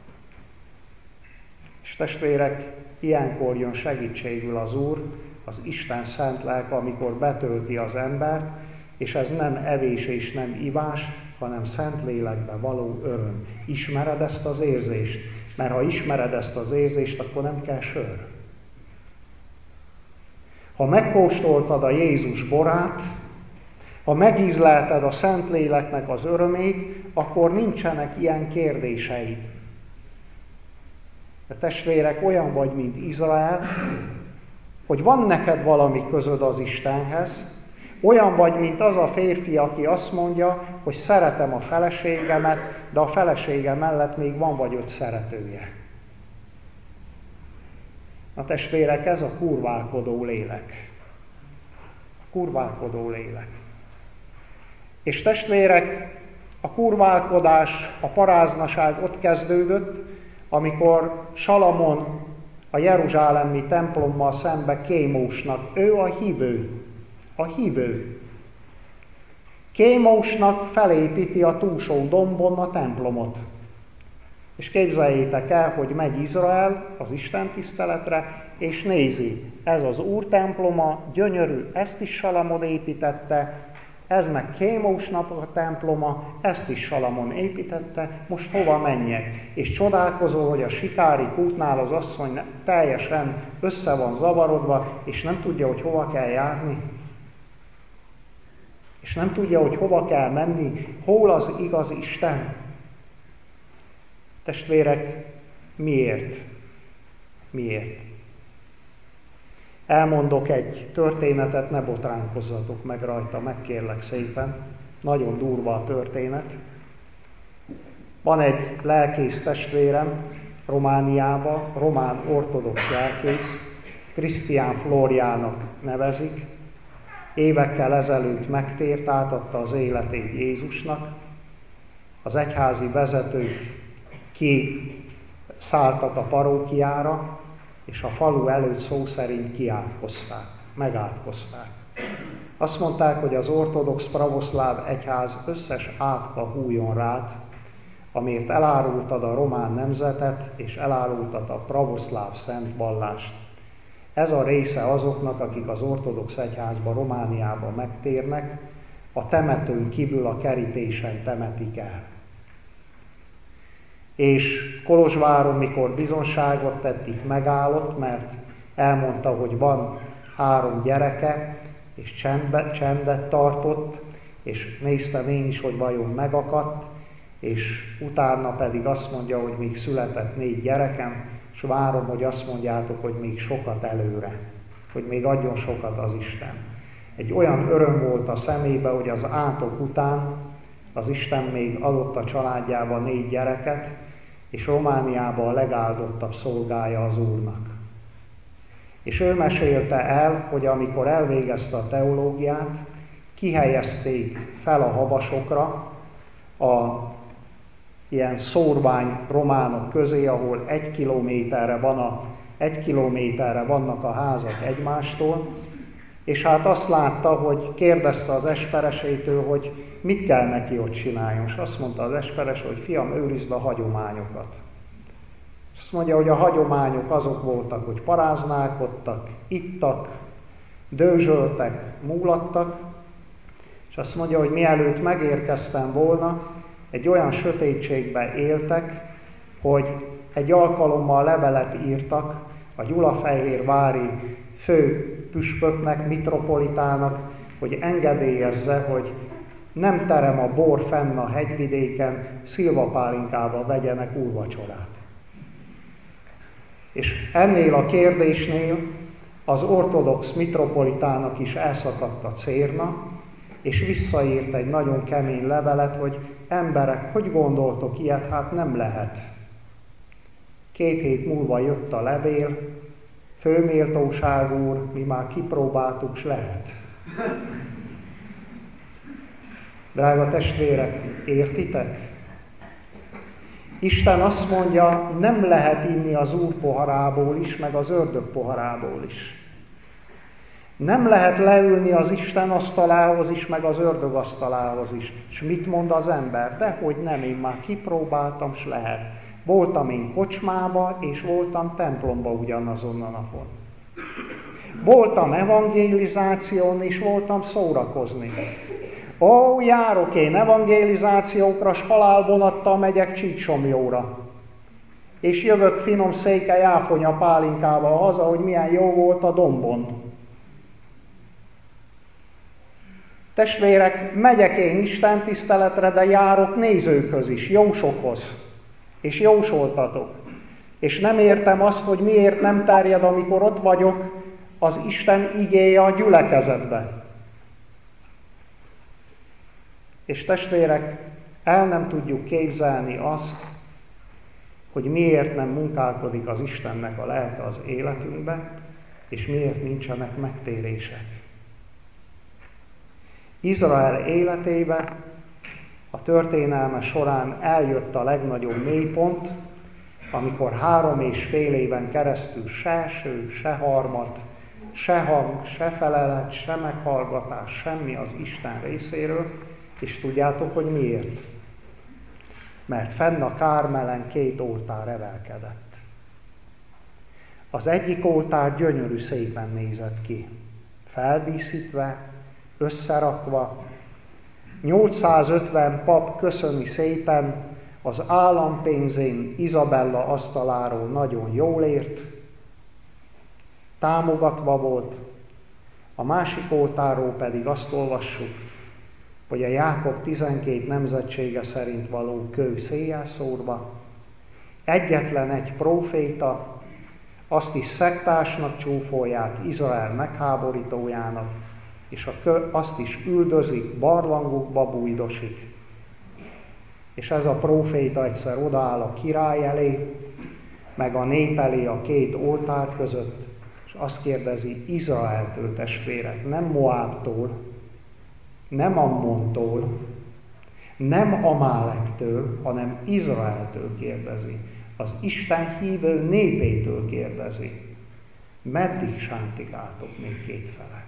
És testvérek, ilyenkor jön segítségül az Úr, az Isten szent lelke, amikor betölti az embert, és ez nem evés és nem ivás, hanem szent lélekbe való öröm. Ismered ezt az érzést? Mert ha ismered ezt az érzést, akkor nem kell sör. Ha megkóstoltad a Jézus borát, ha megízlelted a szent léleknek az örömét, akkor nincsenek ilyen kérdéseid. De testvérek, olyan vagy, mint Izrael, hogy van neked valami közöd az Istenhez, olyan vagy, mint az a férfi, aki azt mondja, hogy szeretem a feleségemet, de a felesége mellett még van vagy öt szeretője. Na testvérek, ez a kurválkodó lélek. A kurválkodó lélek. És testvérek, a kurválkodás, a paráznaság ott kezdődött, amikor Salamon a jeruzsálemi templommal szembe Kémósnak, ő a hívő, a hívő. Kémósnak felépíti a túlsó dombon a templomot. És képzeljétek el, hogy megy Izrael az Isten tiszteletre, és nézi, ez az Úr temploma, gyönyörű, ezt is Salamon építette, ez meg Kémósnak a temploma, ezt is Salamon építette, most hova menjek? És csodálkozol, hogy a sikári kútnál az asszony teljesen össze van zavarodva, és nem tudja, hogy hova kell járni. És nem tudja, hogy hova kell menni, hol az igaz Isten. Testvérek, miért? Miért? Elmondok egy történetet, ne botránkozzatok meg rajta, megkérlek szépen. Nagyon durva a történet. Van egy lelkész testvérem Romániában, román ortodox lelkész, Krisztián Flóriának nevezik. Évekkel ezelőtt megtért, átadta az életét Jézusnak. Az egyházi vezetők kiszálltak a parókiára, és a falu előtt szó szerint kiátkozták, megátkozták. Azt mondták, hogy az ortodox pravoszláv egyház összes átka hújon rád, amiért elárultad a román nemzetet, és elárultad a pravoszláv szent vallást. Ez a része azoknak, akik az ortodox egyházba, Romániába megtérnek, a temetőn kívül a kerítésen temetik el. És Kolozsváron, mikor bizonságot tett, itt megállott, mert elmondta, hogy van három gyereke, és csendbe, csendet tartott, és néztem én is, hogy vajon megakadt, és utána pedig azt mondja, hogy még született négy gyerekem, és várom, hogy azt mondjátok, hogy még sokat előre, hogy még adjon sokat az Isten. Egy olyan öröm volt a szemébe, hogy az átok után az Isten még adott a családjába négy gyereket, és Romániában a legáldottabb szolgája az Úrnak. És ő mesélte el, hogy amikor elvégezte a teológiát, kihelyezték fel a havasokra a ilyen szórvány románok közé, ahol egy kilométerre, van a, egy kilométerre vannak a házak egymástól, és hát azt látta, hogy kérdezte az esperesétől, hogy mit kell neki ott csináljon. És azt mondta az esperes, hogy fiam, őrizd a hagyományokat. És azt mondja, hogy a hagyományok azok voltak, hogy paráználkodtak, ittak, dőzsöltek, múlattak, és azt mondja, hogy mielőtt megérkeztem volna, egy olyan sötétségbe éltek, hogy egy alkalommal levelet írtak a Gyulafehérvári fő püspöknek, mitropolitának, hogy engedélyezze, hogy nem terem a bor fenn a hegyvidéken, szilvapálinkába vegyenek úrvacsorát. És ennél a kérdésnél az ortodox mitropolitának is elszakadt a cérna, és visszaírt egy nagyon kemény levelet, hogy emberek, hogy gondoltok ilyet? Hát nem lehet. Két hét múlva jött a levél, főméltóság úr, mi már kipróbáltuk, s lehet. Drága testvérek, értitek? Isten azt mondja, nem lehet inni az Úr poharából is, meg az ördög poharából is. Nem lehet leülni az Isten asztalához is, meg az ördög asztalához is. És mit mond az ember? Dehogy nem, én már kipróbáltam, s lehet. Voltam én kocsmába, és voltam templomba ugyanazon a napon. Voltam evangélizáción, és voltam szórakozni. Ó, járok én evangélizációkra, s halálvonattal megyek Csíksomjóra. És jövök finom székely áfonya pálinkával haza, hogy milyen jó volt a dombon. Testvérek, megyek én Isten tiszteletre, de járok nézőkhöz is, jósokhoz, és jósoltatok. És nem értem azt, hogy miért nem terjed, amikor ott vagyok, az Isten igéje a gyülekezetbe. És testvérek, el nem tudjuk képzelni azt, hogy miért nem munkálkodik az Istennek a lelke az életünkbe, és miért nincsenek megtérések. Izrael életébe a történelme során eljött a legnagyobb mélypont, amikor három és fél éven keresztül se eső, se harmat, se hang, se felelet, se meghallgatás, semmi az Isten részéről, és tudjátok, hogy miért? Mert fenn a Kármelen két oltár emelkedett. Az egyik oltár gyönyörű szépen nézett ki, feldíszítve, összerakva, nyolcszázötven pap köszöni szépen, az állampénzén Izabella asztaláról nagyon jól ért, támogatva volt, a másik oltáról pedig azt olvassuk, hogy a Jákob tizenkét nemzetsége szerint való kő széjjel szórva, egyetlen egy próféta, azt is szektásnak csúfolják, Izrael megháborítójának, és a kö, azt is üldözik, barlangokba bújdosik. És ez a próféta egyszer odaáll a király elé, meg a nép elé a két oltár között, és azt kérdezi Izraeltől, testvérek, nem Moábtól, nem Ammontól, nem Amálektől, hanem Izraeltől kérdezi. Az Isten hívő népétől kérdezi. Meddig sántikáltok még kétfele?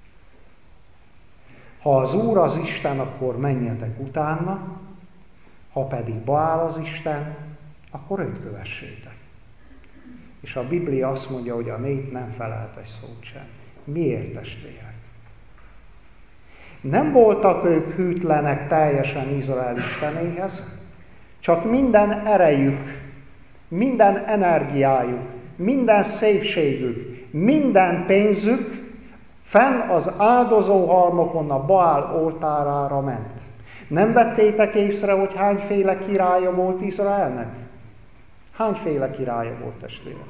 Ha az Úr az Isten, akkor menjetek utána, Ha pedig Baál az Isten, akkor őt kövessétek. És a Biblia azt mondja, hogy a nép nem felelt egy szót sem. Miért, testvérek? Nem voltak ők hűtlenek teljesen Izrael istenéhez, csak minden erejük, minden energiájuk, minden szépségük, minden pénzük fenn az áldozóhalmokon a Baál oltárára ment. Nem vettétek észre, hogy hányféle királya volt Izraelnek? Hányféle királya volt, testvérek?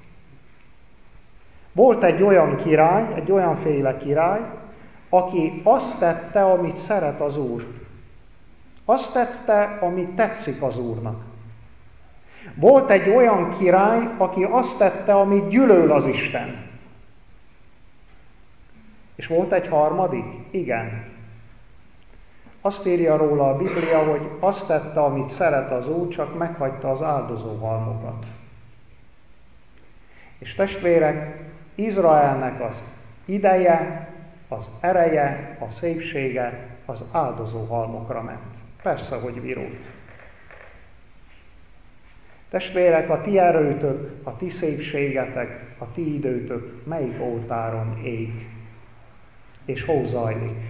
Volt egy olyan király, egy olyan féle király, aki azt tette, amit szeret az Úr. Azt tette, amit tetszik az Úrnak. Volt egy olyan király, aki azt tette, amit gyűlöl az Isten. És volt egy harmadik? Igen. Azt írja róla a Biblia, hogy azt tette, amit szeret az Úr, csak meghagyta az áldozóhalmokat. És testvérek, Izraelnek az ideje, az ereje, a szépsége az áldozóhalmokra ment. Persze, hogy virult. Testvérek, a ti erőtök, a ti szépségetek, a ti időtök melyik oltáron ég? És hol zajlik?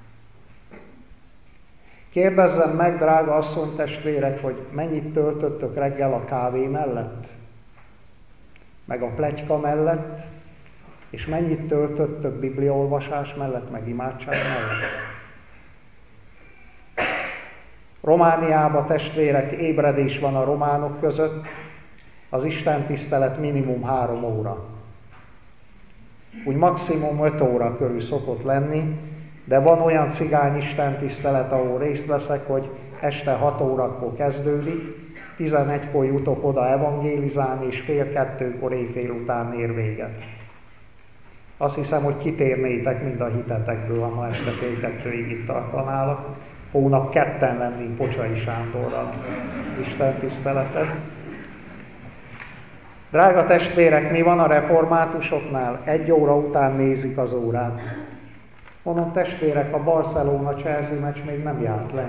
Kérdezzem meg, drága asszonytestvérek, hogy mennyit töltöttök reggel a kávé mellett? Meg a pletyka mellett? És mennyit töltöttök bibliaolvasás mellett, meg imádság mellett? Romániában, testvérek, ébredés van a románok között, az istentisztelet minimum három óra. Úgy maximum öt óra körül szokott lenni, de van olyan cigány istentisztelet, ahol részt veszek, hogy este hat órakor kezdődik, tizenegykor jutok oda evangélizálni, és fél kettőkor éjfél után ér véget. Azt hiszem, hogy kitérnétek mind a hitetekből, ha ma este fél kettőig itt tartanálak. Hónap ketten lennénk Pocsai Sándorral istentiszteletet. Drága testvérek, mi van a reformátusoknál? Egy óra után nézik az órát. Mondom, testvérek, a Barcelona-Chelsea meccs még nem járt le.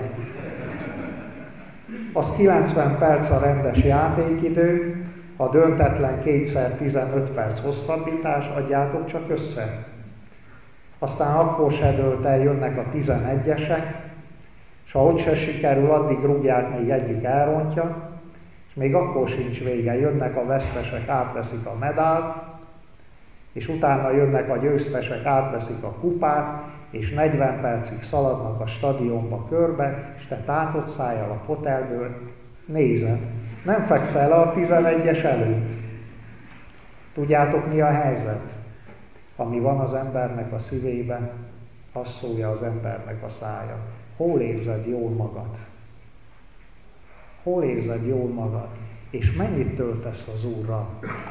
Az kilencven perc a rendes játékidő, a döntetlen kétszer tizenöt perc hosszabbítás, adjátok csak össze. Aztán akkor se dőlt el, jönnek a tizenegyesek, és ha ott se sikerül, addig rúgják, még egyik elrontja, és még akkor sincs vége, jönnek a vesztesek, átveszik a medált, és utána jönnek a győztesek, átveszik a kupát, és negyven percig szaladnak a stadionba körbe, és te tátott szájjal a fotelből nézed. Nem fekszel le a tizenegyes előtt. Tudjátok, mi a helyzet? Ami van az embernek a szívében, azt szólja az embernek a szája. Hol érzed jól magad? Hol érzed jól magad? És mennyit töltesz az Úrral?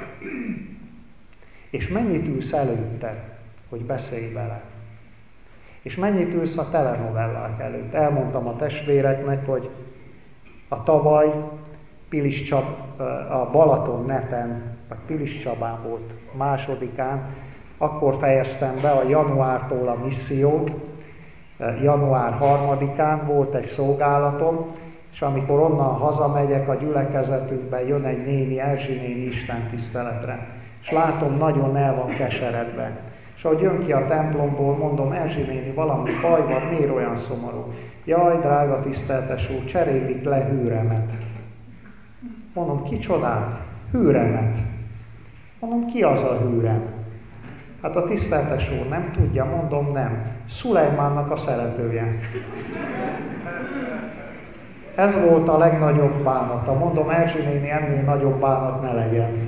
És mennyit ülsz előtte, hogy beszélj vele? És mennyit ülsz a telenovellák előtt? Elmondtam a testvéreknek, hogy a tavaly Pilis Csab, a Balaton neten, vagy Pilis Csabán volt másodikán, akkor fejeztem be a januártól a missziót, január harmadikán volt egy szolgálatom, és amikor onnan hazamegyek a gyülekezetünkben, jön egy néni, Erzsi néni istentiszteletre, és látom, nagyon el van keseredve. És ahogy jön ki a templomból, mondom, Erzsi néni, valami baj van, miért olyan szomorú? Jaj, drága tiszteltes úr, cserélik le hűremet. Mondom, kicsodát? Hűremet. Mondom, ki az a hűrem? Hát a tiszteltes úr nem tudja, mondom, nem. Szulejmánnak a szeretője. Ez volt a legnagyobb bánata. Mondom, Erzsi néni, ennél nagyobb bánat ne legyen.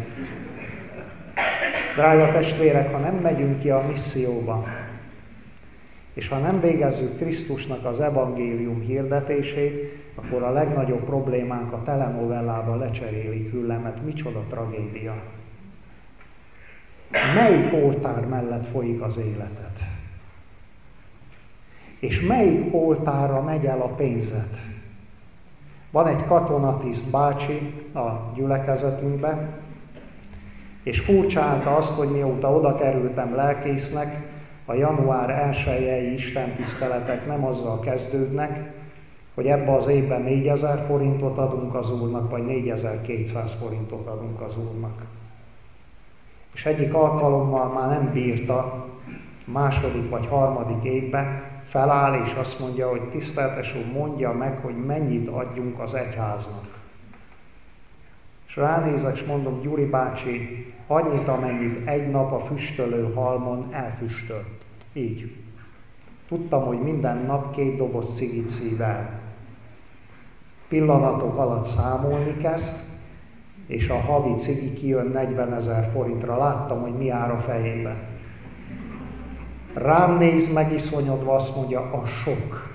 Drága testvérek, ha nem megyünk ki a misszióba, és ha nem végezzük Krisztusnak az evangélium hirdetését, akkor a legnagyobb problémánk a telenovellában lecserélik hüllemet. Micsoda tragédia! Melyik oltár mellett folyik az életed? És melyik oltárra megy el a pénzed? Van egy katonatiszt bácsi a gyülekezetünkben, és furcsálta azt, hogy mióta oda kerültem lelkésznek, a január elsejei istentiszteletek nem azzal kezdődnek, hogy ebbe az évben négyezer forintot adunk az Úrnak, vagy négyezer-kétszáz forintot adunk az Úrnak. És egyik alkalommal már nem bírta, második vagy harmadik évben feláll, és azt mondja, hogy tiszteltes úr, mondja meg, hogy mennyit adjunk az egyháznak. És ránézek, és mondom, Gyuri bácsi, annyit, amennyit egy nap a füstölő halmon elfüstölt. Így. Tudtam, hogy minden nap két doboz cigit szív el. Pillanatok alatt számolni kezd, és a havi cigi kijön negyvenezer forintra. Láttam, hogy mi jár a fejébe. Rám néz megiszonyodva, azt mondja, a sok.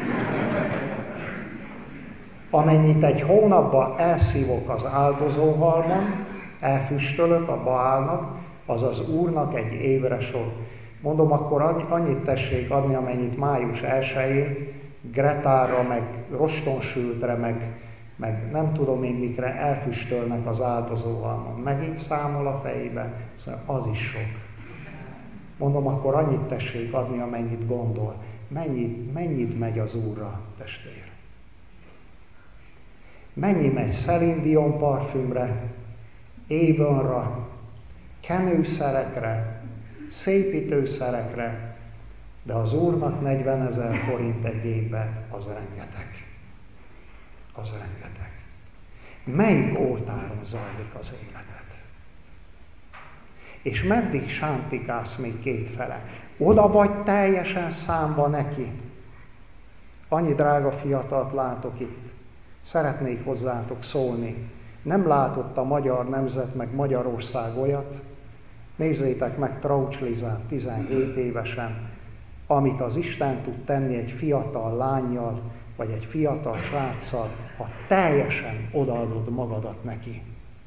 Amennyit egy hónapban elszívok az áldozóhalmon, elfüstölök a Baálnak, az az Úrnak egy évre sor. Mondom, akkor annyit tessék adni, amennyit május elsején Gretára, meg rostonsültre, meg, meg nem tudom én mikre elfüstölnek az áldozóhalmon. Megint számol a fejébe, szóval az is sok. Mondom, akkor annyit tessék adni, amennyit gondol. Mennyit, mennyit megy az Úrra, testvér? Mennyi megy Celine Dion parfümre, Avonra, kenőszerekre, szépítőszerekre, de az Úrnak negyvenezer forint egy évben, az rengeteg. Az rengeteg. Melyik oltáron zajlik az életed? És meddig sántikálsz még kétfele? Oda vagy teljesen számba neki? Annyi drága fiatalt látok itt. Szeretnék hozzátok szólni. Nem látott a magyar nemzet meg Magyarország olyat, nézzétek meg Traucs Lizát tizenhét évesen, amit az Isten tud tenni egy fiatal lánnyal, vagy egy fiatal sráccal, ha teljesen odaadod magadat neki.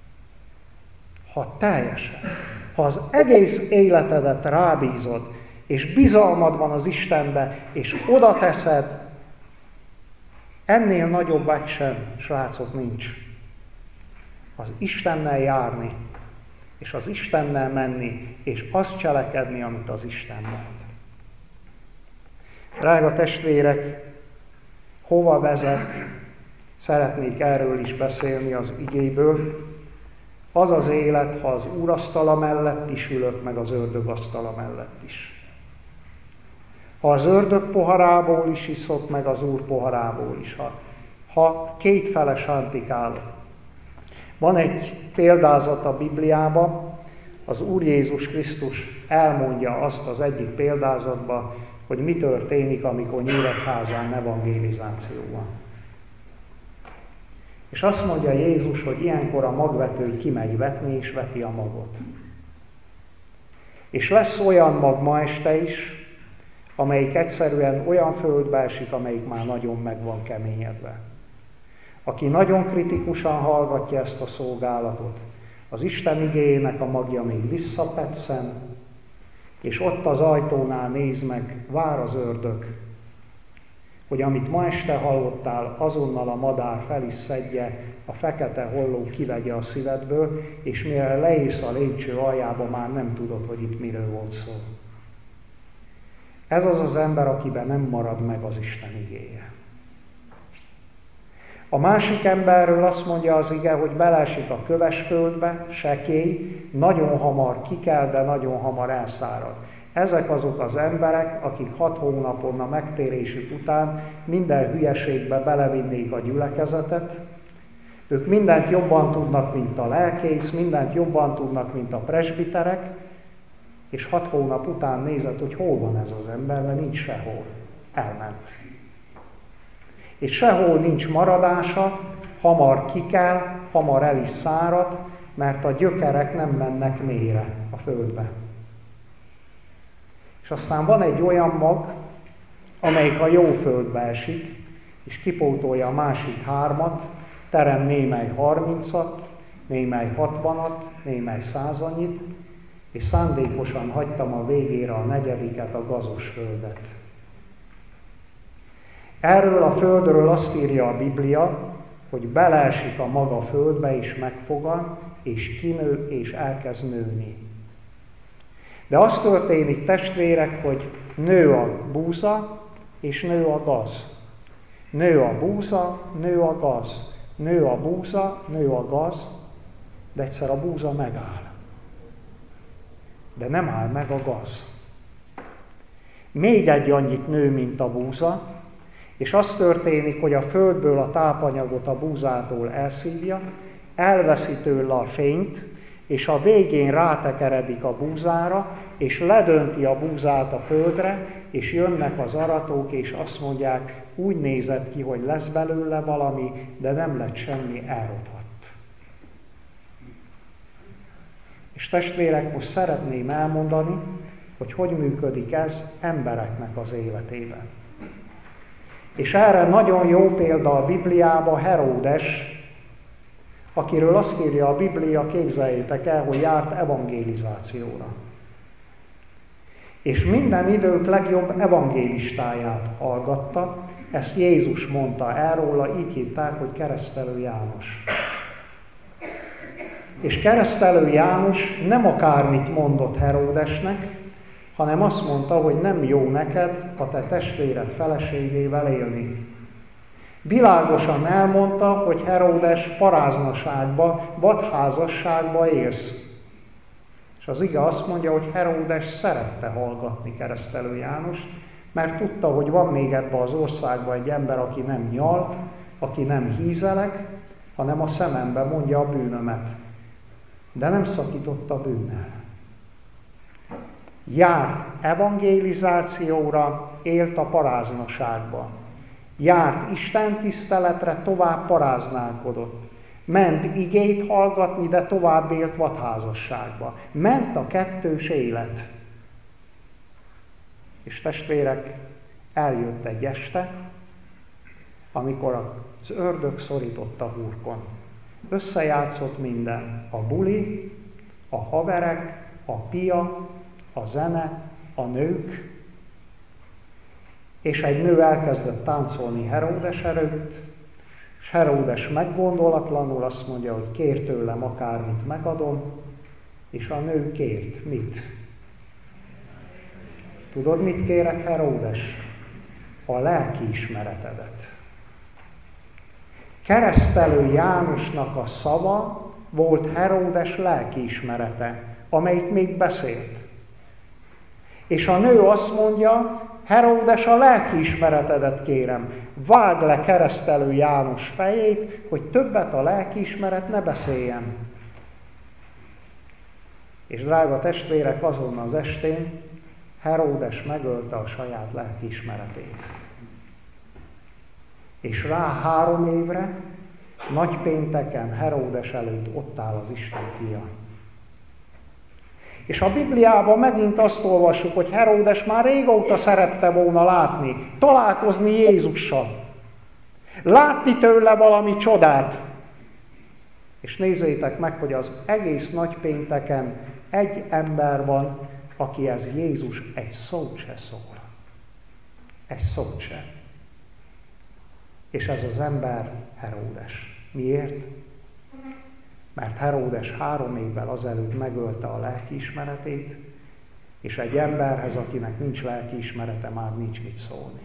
Ha teljesen. Ha az egész életedet rábízod, és bizalmad van az Istenbe, és oda teszed, ennél nagyobb action, srácok, nincs. Az Istennel járni, és az Istennel menni, és azt cselekedni, amit az Isten mond. Drága testvérek, hova vezet? Szeretnék erről is beszélni az igéből. Az az élet, ha az Úr asztala mellett is ülök, meg az ördög asztala mellett is. Ha az ördög poharából is iszok, meg az Úr poharából is. Ha, ha kétfele sántikálok. Van egy példázat a Bibliában, az Úr Jézus Krisztus elmondja azt az egyik példázatban, hogy mi történik, amikor Nyíregyházán evangelizáció van. És azt mondja Jézus, hogy ilyenkor a magvető kimegy vetni, és veti a magot. És lesz olyan mag ma este is, amelyik egyszerűen olyan földbe esik, amelyik már nagyon meg van keményedve. Aki nagyon kritikusan hallgatja ezt a szolgálatot, az Isten igéjének a magja még visszapetszen, és ott az ajtónál néz meg, vár az ördög, hogy amit ma este hallottál, azonnal a madár fel is szedje, a fekete holló kivegye a szívedből, és mire leérsz a lépcső aljába, már nem tudod, hogy itt miről volt szó. Ez az az ember, akiben nem marad meg az Isten igéje. A másik emberről azt mondja az ige, hogy beleesik a köves földbe, sekély, nagyon hamar kikel, de nagyon hamar elszárad. Ezek azok az emberek, akik hat hónapon a megtérésük után minden hülyeségbe belevinnék a gyülekezetet. Ők mindent jobban tudnak, mint a lelkész, mindent jobban tudnak, mint a presbiterek, és hat hónap után nézed, hogy hol van ez az ember, mert nincs sehol. Elment. És sehol nincs maradása, hamar kikel, hamar el is szárad, mert a gyökerek nem mennek mélyre a földbe. És aztán van egy olyan mag, amelyik a jó földbe esik, és kipótolja a másik hármat, terem némely harmincat, némely hatvanat, némely százanyit, és szándékosan hagytam a végére a negyediket, a gazos földet. Erről a földről azt írja a Biblia, hogy beleesik a maga földbe, és megfogan, és kinő, és elkezd nőni. De az történik, testvérek, hogy nő a búza, és nő a gaz. Nő a búza, nő a gaz. Nő a búza, nő a gaz, de egyszer a búza megáll. De nem áll meg a gaz. Még egy annyit nő, mint a búza, és az történik, hogy a földből a tápanyagot a búzától elszívja, elveszi tőle a fényt, és a végén rátekeredik a búzára, és ledönti a búzát a földre, és jönnek az aratók, és azt mondják, úgy nézett ki, hogy lesz belőle valami, de nem lett semmi, elrothadt. És testvérek, most szeretném elmondani, hogy hogy működik ez embereknek az életében. És erre nagyon jó példa a Bibliában Heródes, akiről azt írja a Biblia, képzeljétek el, hogy járt evangélizációra. És minden idők legjobb evangélistáját hallgatta, ezt Jézus mondta el róla, így hívták, hogy Keresztelő János. És Keresztelő János nem akármit mondott Heródesnek, hanem azt mondta, hogy nem jó neked a te testvéred feleségével élni. Világosan elmondta, hogy Heródes paráznaságba, vadházasságba élsz. És az ige azt mondja, hogy Heródes szerette hallgatni Keresztelő Jánost, mert tudta, hogy van még ebben az országban egy ember, aki nem nyal, aki nem hízelek, hanem a szemembe mondja a bűnömet. De nem szakította bűnnel. Járt evangélizációra, élt a paráznaságba. Járt Isten tiszteletre, tovább paráználkodott. Ment igét hallgatni, de tovább élt vadházasságba. Ment a kettős élet. És testvérek, eljött egy este, amikor az ördög szorította hurkon. Összejátszott minden. A buli, a haverek, a pia, a zene, a nők, és egy nő elkezdett táncolni Heródes előtt, és Heródes meggondolatlanul azt mondja, hogy kér tőlem akármit megadom, és a nő kért. Mit? Tudod, mit kérek, Heródes? A lelkiismeretedet. Keresztelő Jánosnak a szava volt Heródes lelkiismerete, amelyik még beszélt. És a nő azt mondja, Heródes, a lelkiismeretedet kérem, vágd le Keresztelő János fejét, hogy többet a lelkiismeret ne beszéljen. És drága testvérek, azon az estén Heródes megölte a saját lelkiismeretét. És rá három évre, nagypénteken Heródes előtt ott áll az Isten fia. És a Bibliában megint azt olvassuk, hogy Heródes már régóta szerette volna látni, találkozni Jézussal. Látni tőle valami csodát. És nézzétek meg, hogy az egész nagypénteken egy ember van, akihez Jézus egy szót se szól. Egy szót se. És ez az ember Heródes. Miért? Mert Heródes három évvel azelőtt megölte a lelkiismeretét, és egy emberhez, akinek nincs lelkiismerete, már nincs mit szólni.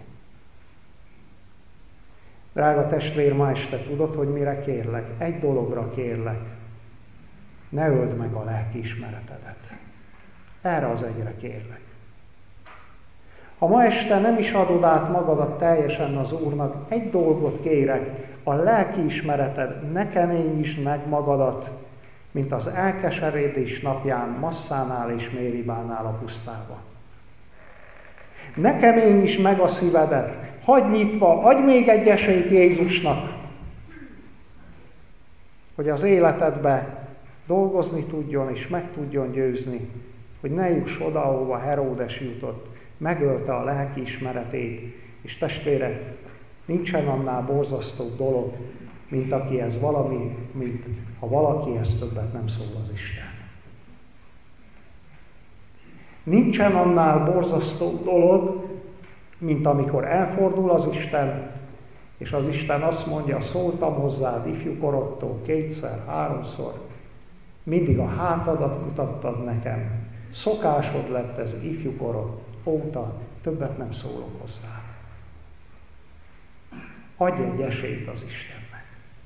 Drága testvér, ma este tudod, hogy mire kérlek? Egy dologra kérlek. Ne öld meg a lelkiismeretedet. Erre az egyre kérlek. Ha ma este nem is adod át magadat teljesen az Úrnak, egy dolgot kérek, a lelkiismereted, ne keményítsd meg magadat, mint az elkeseredés napján Masszánál és Méribánál a pusztában. Ne keményítsd meg a szívedet, hagyd nyitva, adj még egy esélyt Jézusnak, hogy az életedbe dolgozni tudjon és meg tudjon győzni, hogy ne juss oda, ahova Heródes jutott, megölte a lelkiismeretét, és testvérek, nincsen annál borzasztóbb dolog, mint akihez valami, mint ha valakihez többet nem szól az Isten. Nincsen annál borzasztóbb dolog, mint amikor elfordul az Isten, és az Isten azt mondja, szóltam hozzád ifjúkorodtól kétszer, háromszor, mindig a hátadat mutattad nekem, szokásod lett ez ifjúkorod óta, többet nem szólok hozzá. Adj egy esélyt az Istennek.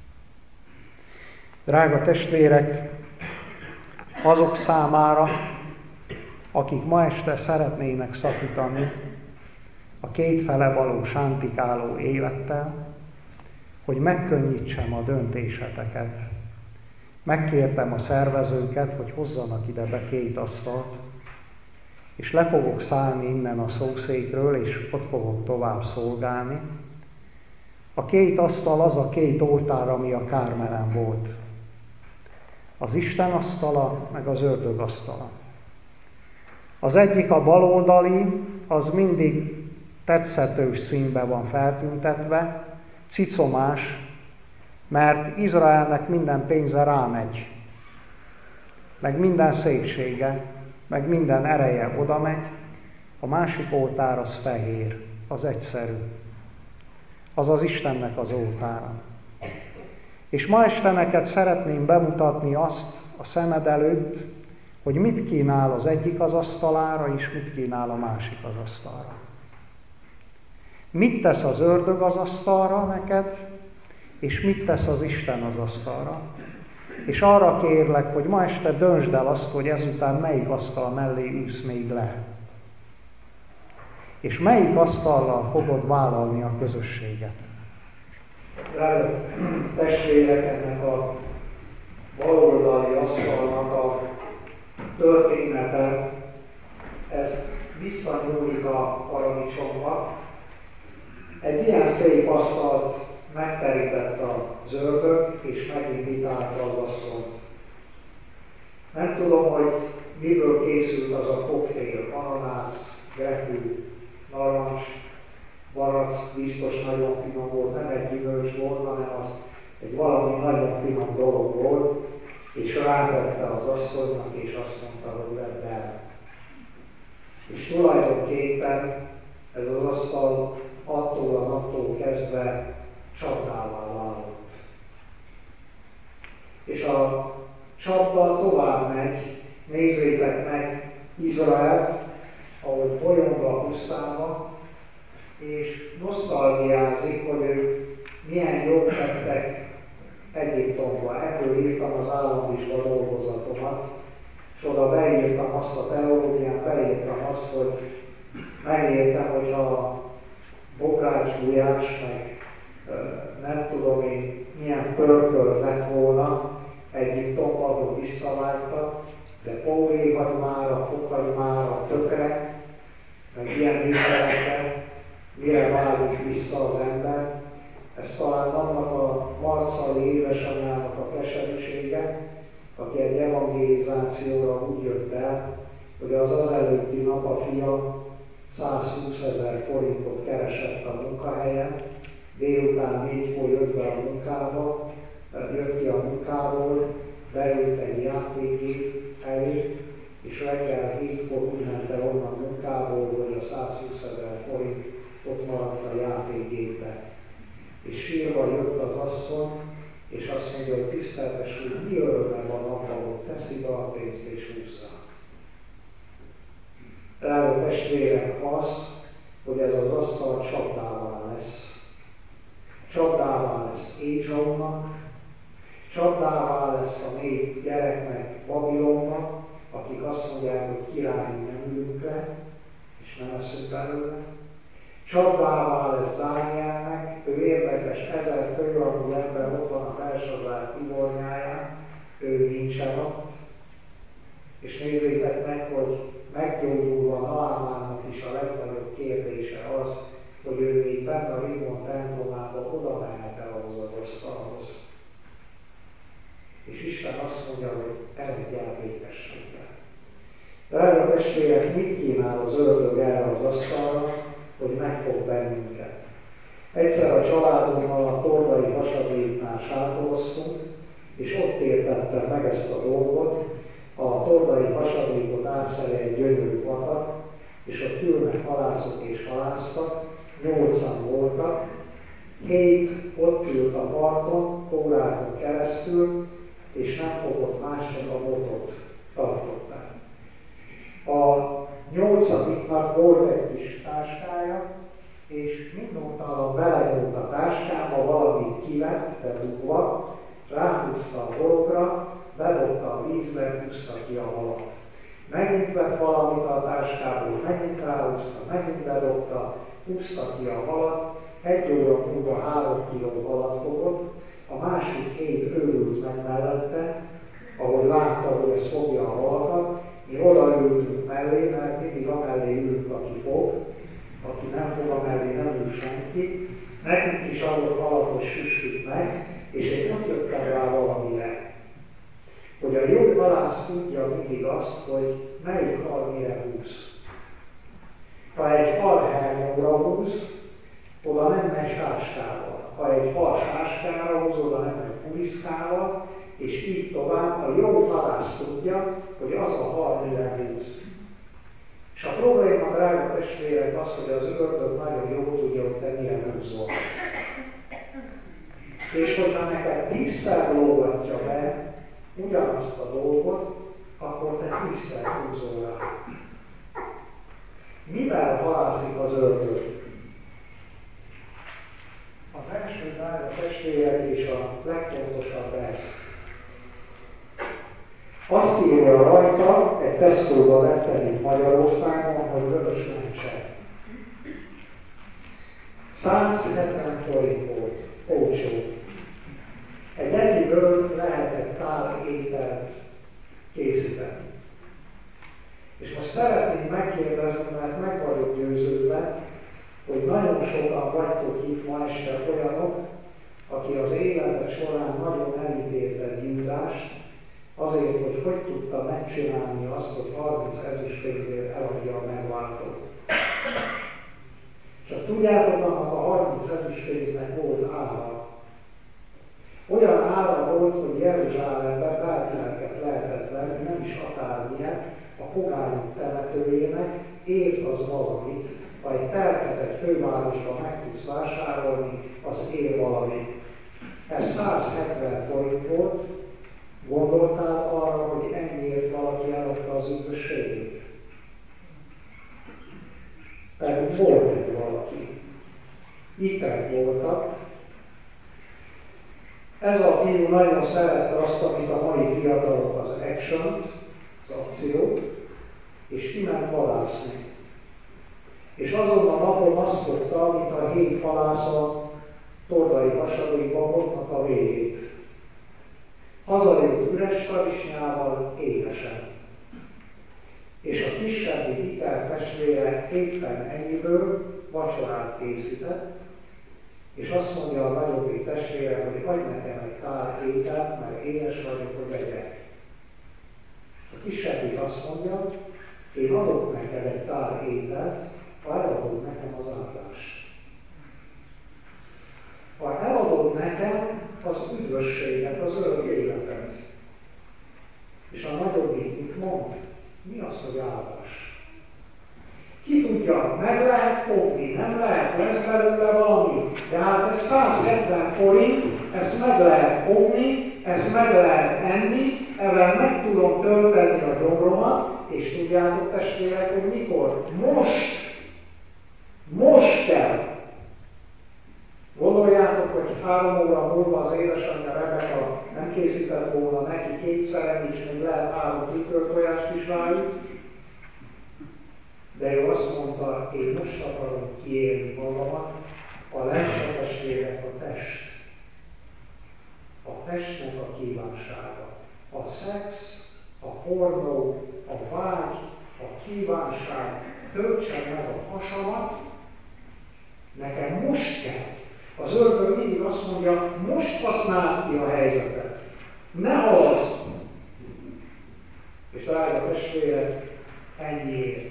Drága testvérek, azok számára, akik ma este szeretnének szakítani a kétfele való sántikáló élettel, hogy megkönnyítsem a döntéseteket. Megkértem a szervezőket, hogy hozzanak ide be két asztalt, és le fogok szállni innen a szószékről, és ott fogok tovább szolgálni. A két asztal az a két oltár, ami a Kármelen volt. Az Isten asztala, meg az ördög asztala. Az egyik, a baloldali, az mindig tetszetős színben van feltüntetve, cicomás, mert Izraelnek minden pénze rámegy, meg minden szépsége, meg minden ereje oda megy. A másik oltár az fehér, az egyszerű. Az az Istennek az oltára. És ma este neked szeretném bemutatni azt a szemed előtt, hogy mit kínál az egyik az asztalára, és mit kínál a másik az asztalra. Mit tesz az ördög az asztalra neked, és mit tesz az Isten az asztalra. És arra kérlek, hogy ma este döntsd el azt, hogy ezután melyik asztal mellé ülsz még le. És melyik asztallal fogod vállalni a közösséget. Drága testvérek, ennek a baloldali asztalnak a története, ez visszanyúlik a paradicsomba. Egy ilyen szép asztalt megterített az ördög, és meginvitálta az asszonyt. Nem tudom, hogy miből készült az a koktél, ananász, grepű, narancs, barack, biztos nagyon finom volt, nem egy gyümölcs volt, hanem az egy valami nagyon finom dolog volt, és rátette az asszonynak, és azt mondta, hogy vedd el. És tulajdonképpen ez az asztal attól a naptól kezdve csapdává válott. És a csapda tovább megy, nézzétek meg Izraelt, ahogy bolyong a pusztába, és nosztalgiázik, hogy ők milyen jók lettek Egyiptomba. Ebből írtam az államvizsga dolgozatomat, és oda beírtam azt a teológián, beírtam azt, hogy megértem, hogy a Bogrács Gulyás, meg nem tudom én milyen pörkölt lett volna Egyiptomba, hogy visszavágtak, de póréhagymára, fokhagymára, tökre, meg ilyen műszerekkel, mire válik vissza az ember. Ez talán annak a marcali édesanyának a keserűsége, aki egy evangelizációra úgy jött el, hogy az az előtti nap a fia százhúszezer forintot keresett a munkahelyen, délután négykor jött be a munkába, jött ki a munkából, beült egy játékgép elé, és reggel hétkor úgy ment el onnan munkából, hogy a százhúszezer forint ott maradt a játékgépbe. És sírva jött az asszony, és azt mondja, hogy tiszteltes úr, mi öröme van abban, hogy teszi be a pénzt és húzza. Drága testvérek, az, hogy ez az asztal csapdává lesz. Csapdává lesz Ézsaunak, csapdává lesz a négy gyereknek Babilonnak, akik azt mondják, hogy király nem ülünk le, és nem eszünk belőle. Csapdává lesz Dánielnek, ő érdekes, ezer főrangú ember ott van a Belsazár tibornyáján, ő nincsen ott. És nézzétek meg, hogy meggyógyulva Naamának is a legnagyobb kérdése az, hogy ő még benne a Rimon templomában oda mehet-e ahhoz az asztalhoz. És Isten azt mondja, hogy eredj el békességre. Drága testvérek, mit kínál az ördög erre az asztalra, hogy megfog bennünket? Egyszer a családommal a Tordai Hasadéknál sátoroztunk, és ott értettem meg ezt a dolgot. A Tordai Hasadékot átszeli egy gyönyörű patak, és ott ülnek halászok és halásztak, nyolcan voltak, hét ott ült a parton, órákon keresztül, és nem fogott másnak a botot tartották. A nyolcadiknak volt egy kis táskája, és minduntalan belenyúlt a táskába, kivette dugva, ráhúzta a hologra, bedobta a vízbe, húzta ki a halat. Megint vett valamit a táskából, megint ráhúzta, megint bedobta, húzta ki a halat, egy óra múlva három kiló halat fogott, a másik hét őrült meg mellette, ahogy látta, hogy ez fogja a halakat, mi odaültünk mellé, mert mindig amellé ülünk, aki fog, aki nem fog, amellé nem ül senki. Nekünk is adott halat, süssük meg, és én ott jöttem rá valamire, hogy a jó halász tudja mindig azt, hogy melyik hal mire húz. Ha egy hal hernyóra húz, oda nem megy sáskával. Ha egy hal sáskára húz, oda nem megy puliszkával, és így tovább. A jó halász tudja, hogy az a hal mire húz. És a probléma, drága testvérek, az, hogy az ördög nagyon jól tudja, hogy te milyen húzol. És hogyha neked tízszer lógatja be ugyanazt a dolgot, akkor te tízszer húzol rá. Mivel halászik az ördög? Az első drága testvérek és a legfontosabb ez. Azt írja rajta, egy Tesco-ba vettem itt Magyarországon, hogy vörös lencse. százhetven forint volt, olcsó. Egy ennyiből lehetett tál ételt készíteni. És most szeretném megkérdezni, mert meg vagyok győződve, hogy nagyon sokan vagytok itt ma este olyanok, aki az élete során nagyon elítélte Júdást, azért, hogy hogy tudta megcsinálni azt, hogy harminc ezüstpénzért eladja a megváltót. Csak tudjátok, annak a harminc ezüstpénznek volt ára. Olyan ára volt, hogy Jeruzsálemben beltelket lehetett venni, nem is akármilyen, a pogányok temetőjének ért az valamit. Ha egy telket egy fővárosban meg tudsz vásárolni, az ér valamit. Ez százhetven forint volt. Gondoltál arra, hogy ennyiért valaki eladta az üdvösségét? Pedig volt egy valaki. Itek voltak. Ez a fiú nagyon szerette azt, amit a mai fiatalok az action, az akciót, és kiment halászni. És azon a napon azt fogta, mint a hét halász a Tordai Hasadói babotnak a végét. Hazajött üres karisnyával, éhesen. És a kisebbi Peter testvére éppen ennyiből vacsorát készített, és azt mondja a nagyobbik testvére, hogy adj nekem egy tál ételt, mert éhes vagyok, hogy vegyek. A kisebbik azt mondja, én adok neked egy tál ételt, ha eladod nekem az áldást. Ha eladod nekem az üdvösséget, az örök életet. És a nagyobbik mit mond? Mi az, hogy áldás? Ki tudja, meg lehet fogni, nem lehet, lesz belőle valami. De hát ez százhetven forint, ezt meg lehet fogni, ezt meg lehet enni, ezzel meg tudom tölteni a gyomromat, és tudjátok testvérek, hogy mikor? Most! Most kell! Gondoljátok, hogy három óra múlva az édesanyja Rebeka nem készített volna neki kétszer, és még lehet három tükörtojást is rájuk. De ő azt mondta, én most akarom kiélni magamat, a legszetestvérek a test. A testnek a kívánsága. A szex, a pornó, a vágy, a kívánság töltse meg a hasamat, nekem most kell. Az ördög mindig azt mondja, most használd ki a helyzetet. Ne halaszd! És drága testvérek, ennyiért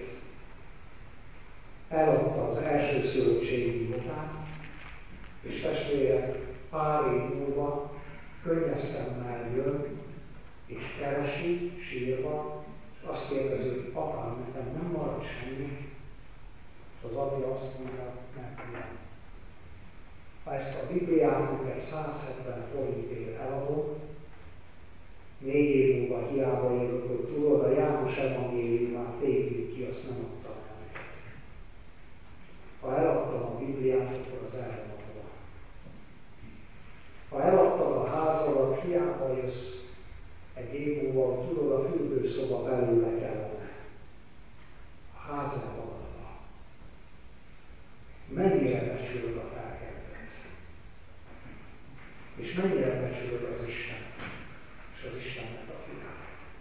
eladta az első szülöttségi jogát, és testvérek pár év múlva könnyes szemmel jön, és keresi, sírva, és azt kérdezi, hogy apám, nekem nem marad semmi, és az apja azt mondja, nem tudom. Ha ezt a Bibliát neked százhetven forintért eladom, négy év múlva hiába jövök, hogy tudod, a János evangéliumát tépjük ki, azt nem adtam el neked. Ha eladtam a Bibliát, akkor az elmadva. és mennyire becsülöd az Isten, és az Istennek a fiát.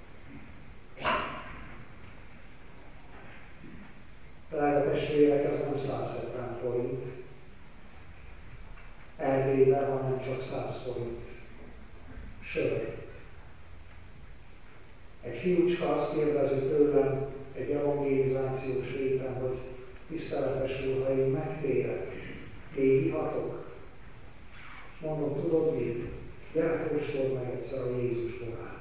Drága testvérek, ez nem száz hetven forint, elvéve, hanem csak száz forint. Sör. Egy fiúcska azt kérdezi tőlem egy evangelizációs réten, hogy tiszteletes úr, ha én megtérek, még ihatok? Mondom, tudod mit? Gyere, kóstold meg egyszer a Jézus borát.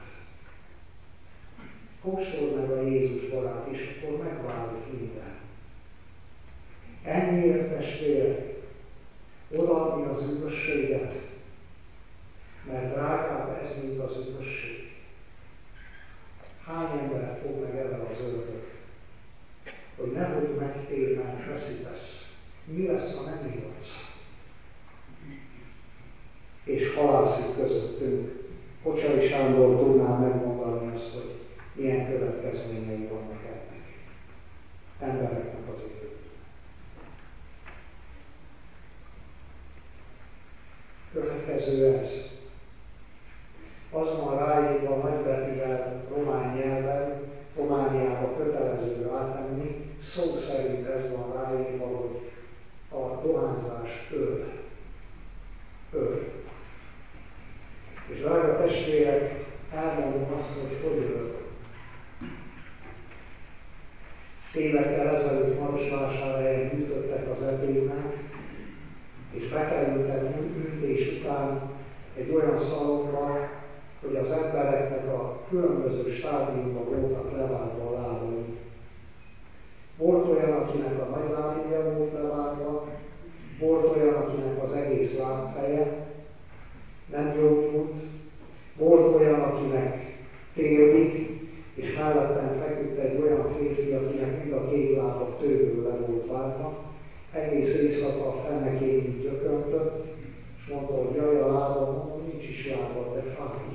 Kóstold meg a Jézus borát, és akkor megválik minden. Ennyiért, testvérek, odaadni az üdvösséget, mert drágább ez, mint az üdvösség. Hány ember fog meg ebben az ördög, hogy nehogy megtér, mert veszítesz. Mi lesz, ha nem ihatsz? És halászik közöttünk. Kocsai Sándor tudná megmondani azt, hogy milyen következményei vannak ennek. Embereknek az idő. Következő ez. Az van ráírva nagybetűvel, román nyelven, Romániába kötelező átmenni, szó szerint ez van ráírva, hogy a dohányzás öl. Öl. És drága testvérek, elmondom azt, hogy hogy öl. Évekkel ezelőtt Marosvásárhelyen gyűjtöttek az epének, és bekerültek ütés után egy olyan szalomba, hogy az embereknek a különböző stádiumban voltak levágva a lábai. Volt olyan, akinek a nagy lábija volt levágva, volt olyan, akinek az egész lábfeje nem gyógyult, volt olyan, akinek térdig, és mellettem feküdt egy olyan férfi, akinek mind a két lába tőből le volt vágva, egész éjszaka a fenekén gyököntött, és mondta, hogy jaj, a lábam, mondom, nincs is lábad, de fáj.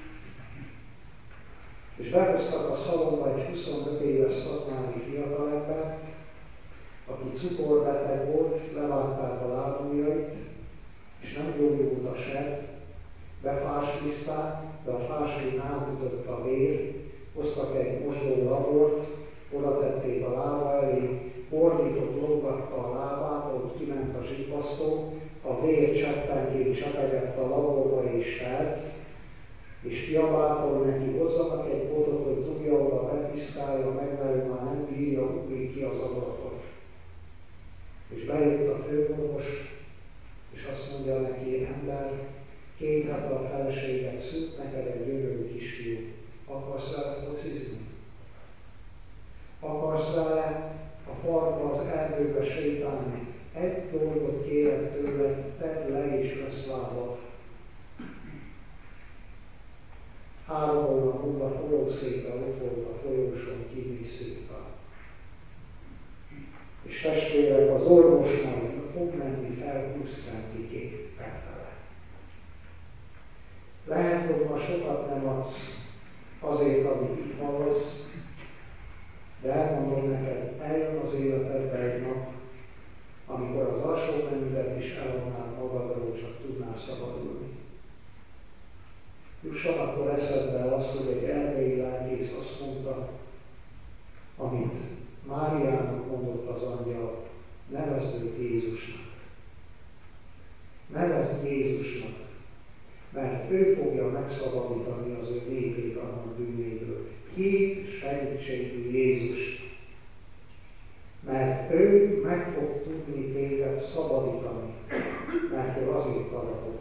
És behoztak a szalomba egy huszonöt éves szakmári fiatalember, aki cukorbeteg volt, levágták a lábujjait, és nem gyógyult a seb, befáslizták, de a fáslin átütött a vér, hoztak egy mosdó labort, oda tették a lába elé, ordított, lógatta a lábát, ahogy kiment a zsipasztó, a vér cseppenként csepegett a laborba és felt, és kiabálta, hogy neki hozzanak egy botot, hogy tudja oda bepiszkálja meg, mert ő már nem bírja, ugrik ki az ablakot. És bejött a főorvos, és azt mondja neki, ember, két hete a feleséget szült neked egy gyönyörű kisfiú. Akarsz vele focizni? Akarsz vele a parkba, az erdőbe sétálni? Egy dolgot kérek tőle, tedd le és lesz lábad. Három óra múlva folyószékben ott volt a folyóson kívül szépen. És testvérek, az orvosnál fog menni fel húsz centikék felfele. Lehet, hogy ma sokat nem adsz azért, amit itt hallasz, de elmondom neked, eljön az életedbe egy nap, amikor az alsó neműdet is eladnád magadról, csak tudnál szabadulni. Jusson akkor eszedbe az, hogy egy erdélyi lelkész azt mondta, amit Máriának mondott az angyal, nevezd őt Jézusnak. Nevezd Jézusnak, mert ő fogja megszabadítani az ő népét annak bűnéből. Hívd segítségű Jézus, mert ő meg fog tudni téged szabadítani, mert ő azért adatott.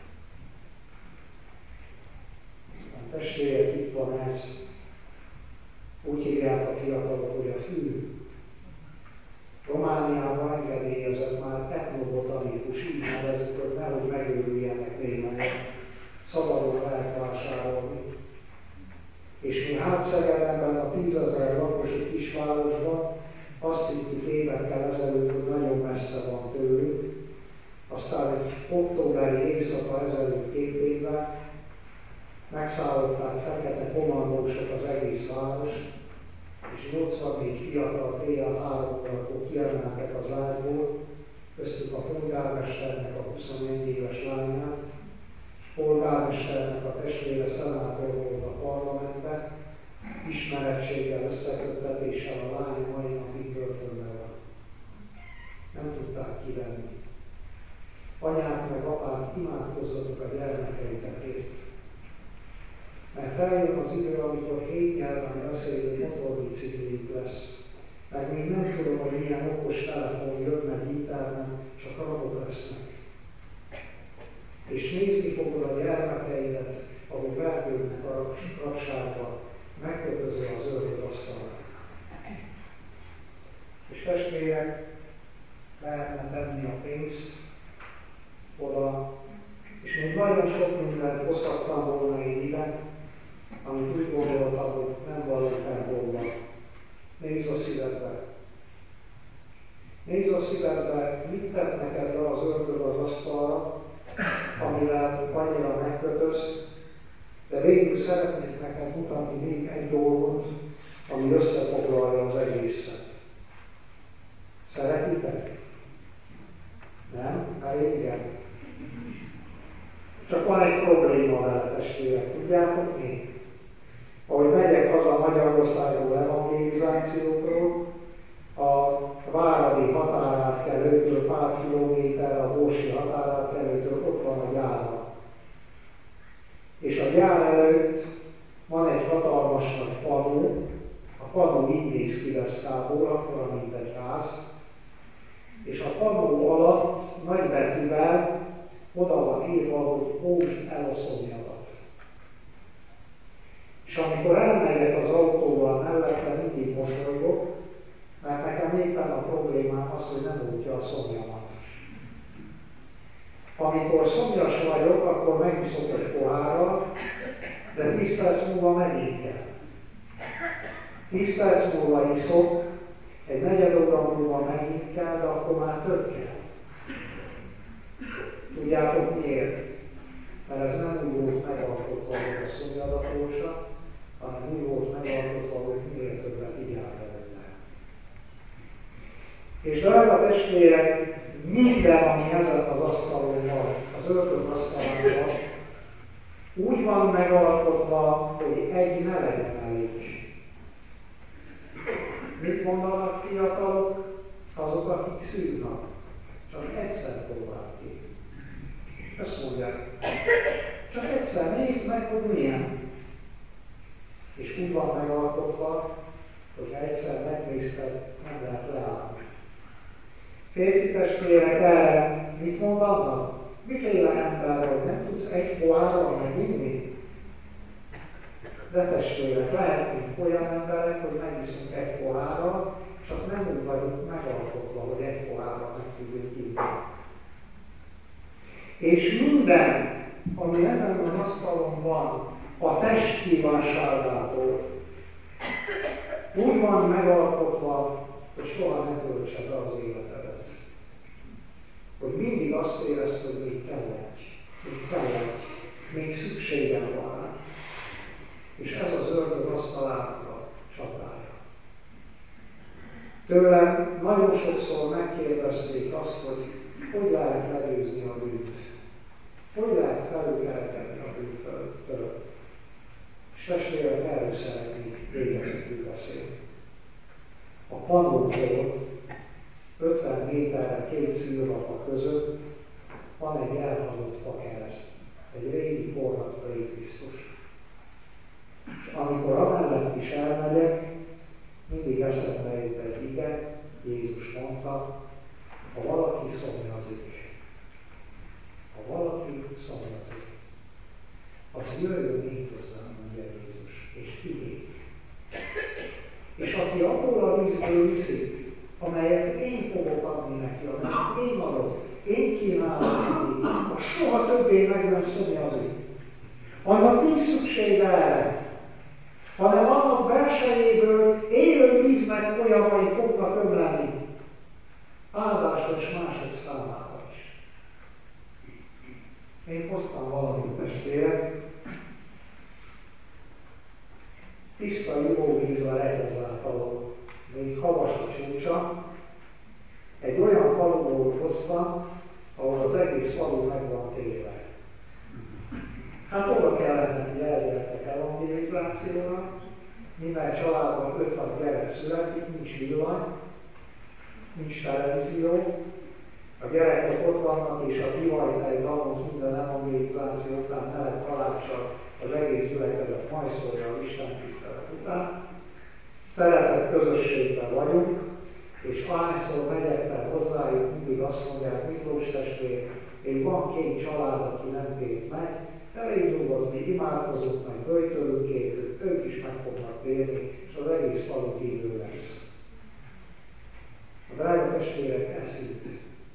A testvérek, itt van ez, úgy hívják a fiatalok, hogy a fű. Romániában engedélyezett már etnobotanikus, így nevezik, hogy nehogy megőrüljenek némelyek, szabadon lehet vásárolni. És mi Hátszegeden, a tízezer lakosú kisvárosban azt hittük évekkel ezelőtt, hogy nagyon messze van tőlük. Aztán egy októberi éjszaka ezelőtt két évvel megszállották fekete kommandósok az egész város, és nyolcvannégy fiatal tél három órakor kiemeltek az ágyból, köztük a polgármesternek a huszonegy éves lányát, polgármesternek a testvére szenátor volt a parlamentben, ismerettséggel, összeköttetéssel a lány mai napig börtönben van. Nem tudták kivenni. Anyák meg apák, imádkozzatok a gyermekeitekért. Mert eljön az idő, amikor hét nyelven beszélő motorbicikliük lesz. Meg még nem tudom, hogy milyen okos telefon jön, meg internet, csak rabok lesznek. És nézni fogod a gyermekeidet, ahogy vergődnek a rabságba, megkötözve az ördög asztalát. És testvérek, lehetne tenni a pénzt oda, és még nagyon sok mindent hozhattam volna én ide, amit úgy gondoltam, hogy nem való felbolva. Nézd a szívedbe. Nézd a szívedbe, mit tett neked le az ördög az asztalra, amivel annyira megkötöz, de végül szeretnék neked mutatni még egy dolgot, ami összefoglalja az egészet. Szeretitek? Nem? Hát igen. Csak van egy probléma vele, testvérek, tudjátok mi? Ahogy megyek haza Magyarországról evangelizációkról, a Váradi határátkelőtől pár kilométerre, a Borsi határátkelőtől ott van a gyára. És a gyár előtt van egy hatalmas nagy padló, a padló így néz ki deszkából, akkora, mint egy ház, és a padló alatt nagybetűvel oda van írva, hogy óvd el a szomjadat. És amikor elmegyek az autóval mellette, mindig mosolygok, mert nekem éppen a problémám az, hogy nem óvja a szomjamat. Amikor szomjas vagyok, akkor megiszok egy pohárral, de tíz perc múlva megint kell. Tíz perc múlva iszok, egy negyed óra múlva megint kell, de akkor már több kell. Tudjátok miért? Mert ez nem úgy volt megalkotva, hogy a szomjadatósa, hanem úgy volt megalkotva, hogy minél többet igyál belőle. És drága testvérek, minden, ami ezen az asztalon van, az ördög asztalán van, úgy van megalkotva, hogy egy ne legyen elég. Mit mondanak fiatalok? Azok, akik szűrnak. Csak egyszer próbál ki. Ezt mondják. Csak egyszer nézd meg, hogy milyen. És úgy van megalkotva, hogy ha egyszer megnézted, nem lehet leállni. Férfi testvérek erre mit mondanak? Miféle ember vagy? Nem tudsz egy pohárral meginni? De testvérek, lehetünk olyan emberek, hogy megiszunk egy pohárral, csak nem úgy vagyunk megalkotva, hogy egy pohárral meg tudjuk inni. És minden, ami ezen az asztalon van, a test kívánságától, úgy van megalkotva, hogy soha ne töltse be az életedet. Hogy mindig azt érezd, hogy még kell egy, még kell egy, még szükségem van rá. És ez az ördög asztalának a csatája. Tőlem nagyon sokszor megkérdezték azt, hogy hogy lehet legyőzni a bűnt. Hogy lehet felülkelkedni a bűntől. És testvérek, erről szeretnék végezetül beszélni. A padlótól ötven méterre két szűrlapa között van egy elhagyott fakereszt, egy régi forradtai Krisztus. És amikor amellett is elmegyek, mindig eszembe jut egy ige, Jézus mondta, ha valaki szomjazik, ha valaki szomjazik, az jöjjön én hozzám, mondja Jézus, és igény. És aki abból a vízből viszik, amelyet én fogok adni neki, amelyet én adok, én kínálom neki, a soha többé meg nem szomjazik. Annak nincs szüksége erre, hanem annak belsejéből élő víznek folyamai fognak ömleni, áldásra és mások számára is. Én hoztam valamit, testvérek, tiszta ivóvízzel egyezáltaló, még havas a csúcsa, egy olyan faluból hoztam, ahol az egész falu meg van téve. Hát oda kellett neki elgyertek evangelizációra, minden családban öt-hat gyerek születik, nincs villany, nincs televízió, a gyerekek ott vannak, és a kivajtai dalmot minden evangelizáció után meleg talácssal az egész gyülekezet majszolja az Isten tisztelet után. Szeretett közösségben vagyunk, és hányszor megyek fel hozzájuk, mindig azt mondják, Miklós testvér, még van két család, aki nem tért meg, elég nyugodt, mi imádkozunk, meg böjtölünk képük, ők is meg fognak térni, és az egész falu hívő lesz. A drága testvérek, ez hitt.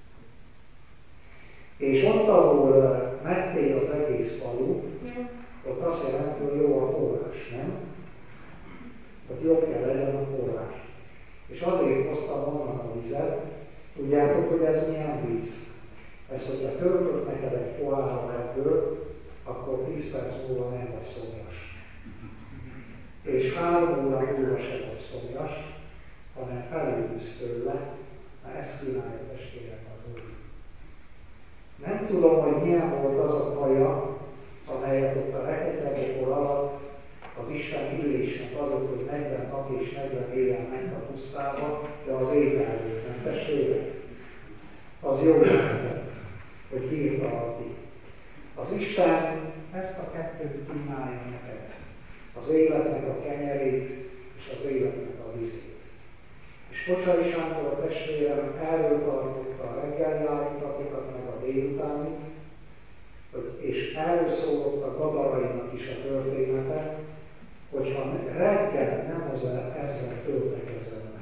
És ott, ahol megtér az egész falu, ott azt jelenti, hogy jó a forrás, nem? Ott jobb kell legyen a forrás. És azért hoztam onnan a vizet, tudjátok, hogy ez milyen víz? Ez, hogyha töltött neked egy pohárra ebből, akkor tíz perc múlva nem vagy szomjas. És három óra múlva sem vagy szomjas, hanem felülülsz tőle, mert ezt kínálja a testvérek az Úr. Nem tudom, hogy milyen volt az a kaja, amelyet ott a reketyegokor alatt az Isten illésnek adott, hogy negyven nap és negyven éven ment a pusztába, de az ételőt, nem testvérek? Az jó lehetett, hogy bírta addig. Az Isten ezt a kettőt kínálja neked. Az életnek a kenyerét és az életnek a vizét. És Kocsai Sándor a testvérem erről tartotta a reggeli állítatokat, meg a délutánit, és erről szólott a Gadarainak is a története, hogyha reggel nem ezzel, ezzel töltekezzenek.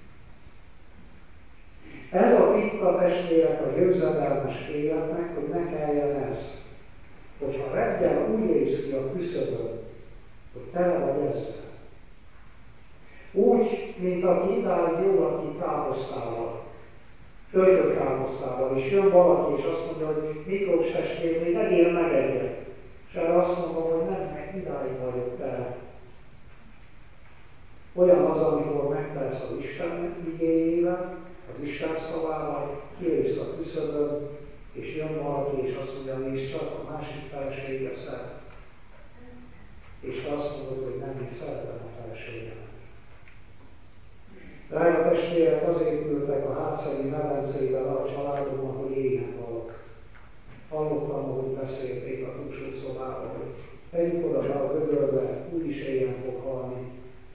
Ez a titka, testvérek, a győzedelmes életnek, hogy ne kelljen ez. Hogyha reggel úgy érsz ki a küszöbön, hogy tele vagy ezzel. Úgy, mint aki idáig jól lakik káposztával, töltött káposztával, és jön valaki, és azt mondja, hogy Miklós testvér, még egyél meg egyet. És erre azt mondom, hogy nem, meg idáig vagyok tele. Olyan az, amikor megtelsz az Isten igéjével, az Isten szavával, kilépsz a küszöbön, és jön valaki, és azt mondja, nézd csak, a másik felesége szeret. És te azt mondod, hogy nem, én szeretem a feleségemet. Drága testvérek, azért ültek a hátszegi medencében a családokban, hogy éhen valak. Hallottam, hogy beszélték a túlsó szobában, hogy tegyük oda be a vödörbe, úgyis éhen fog halni.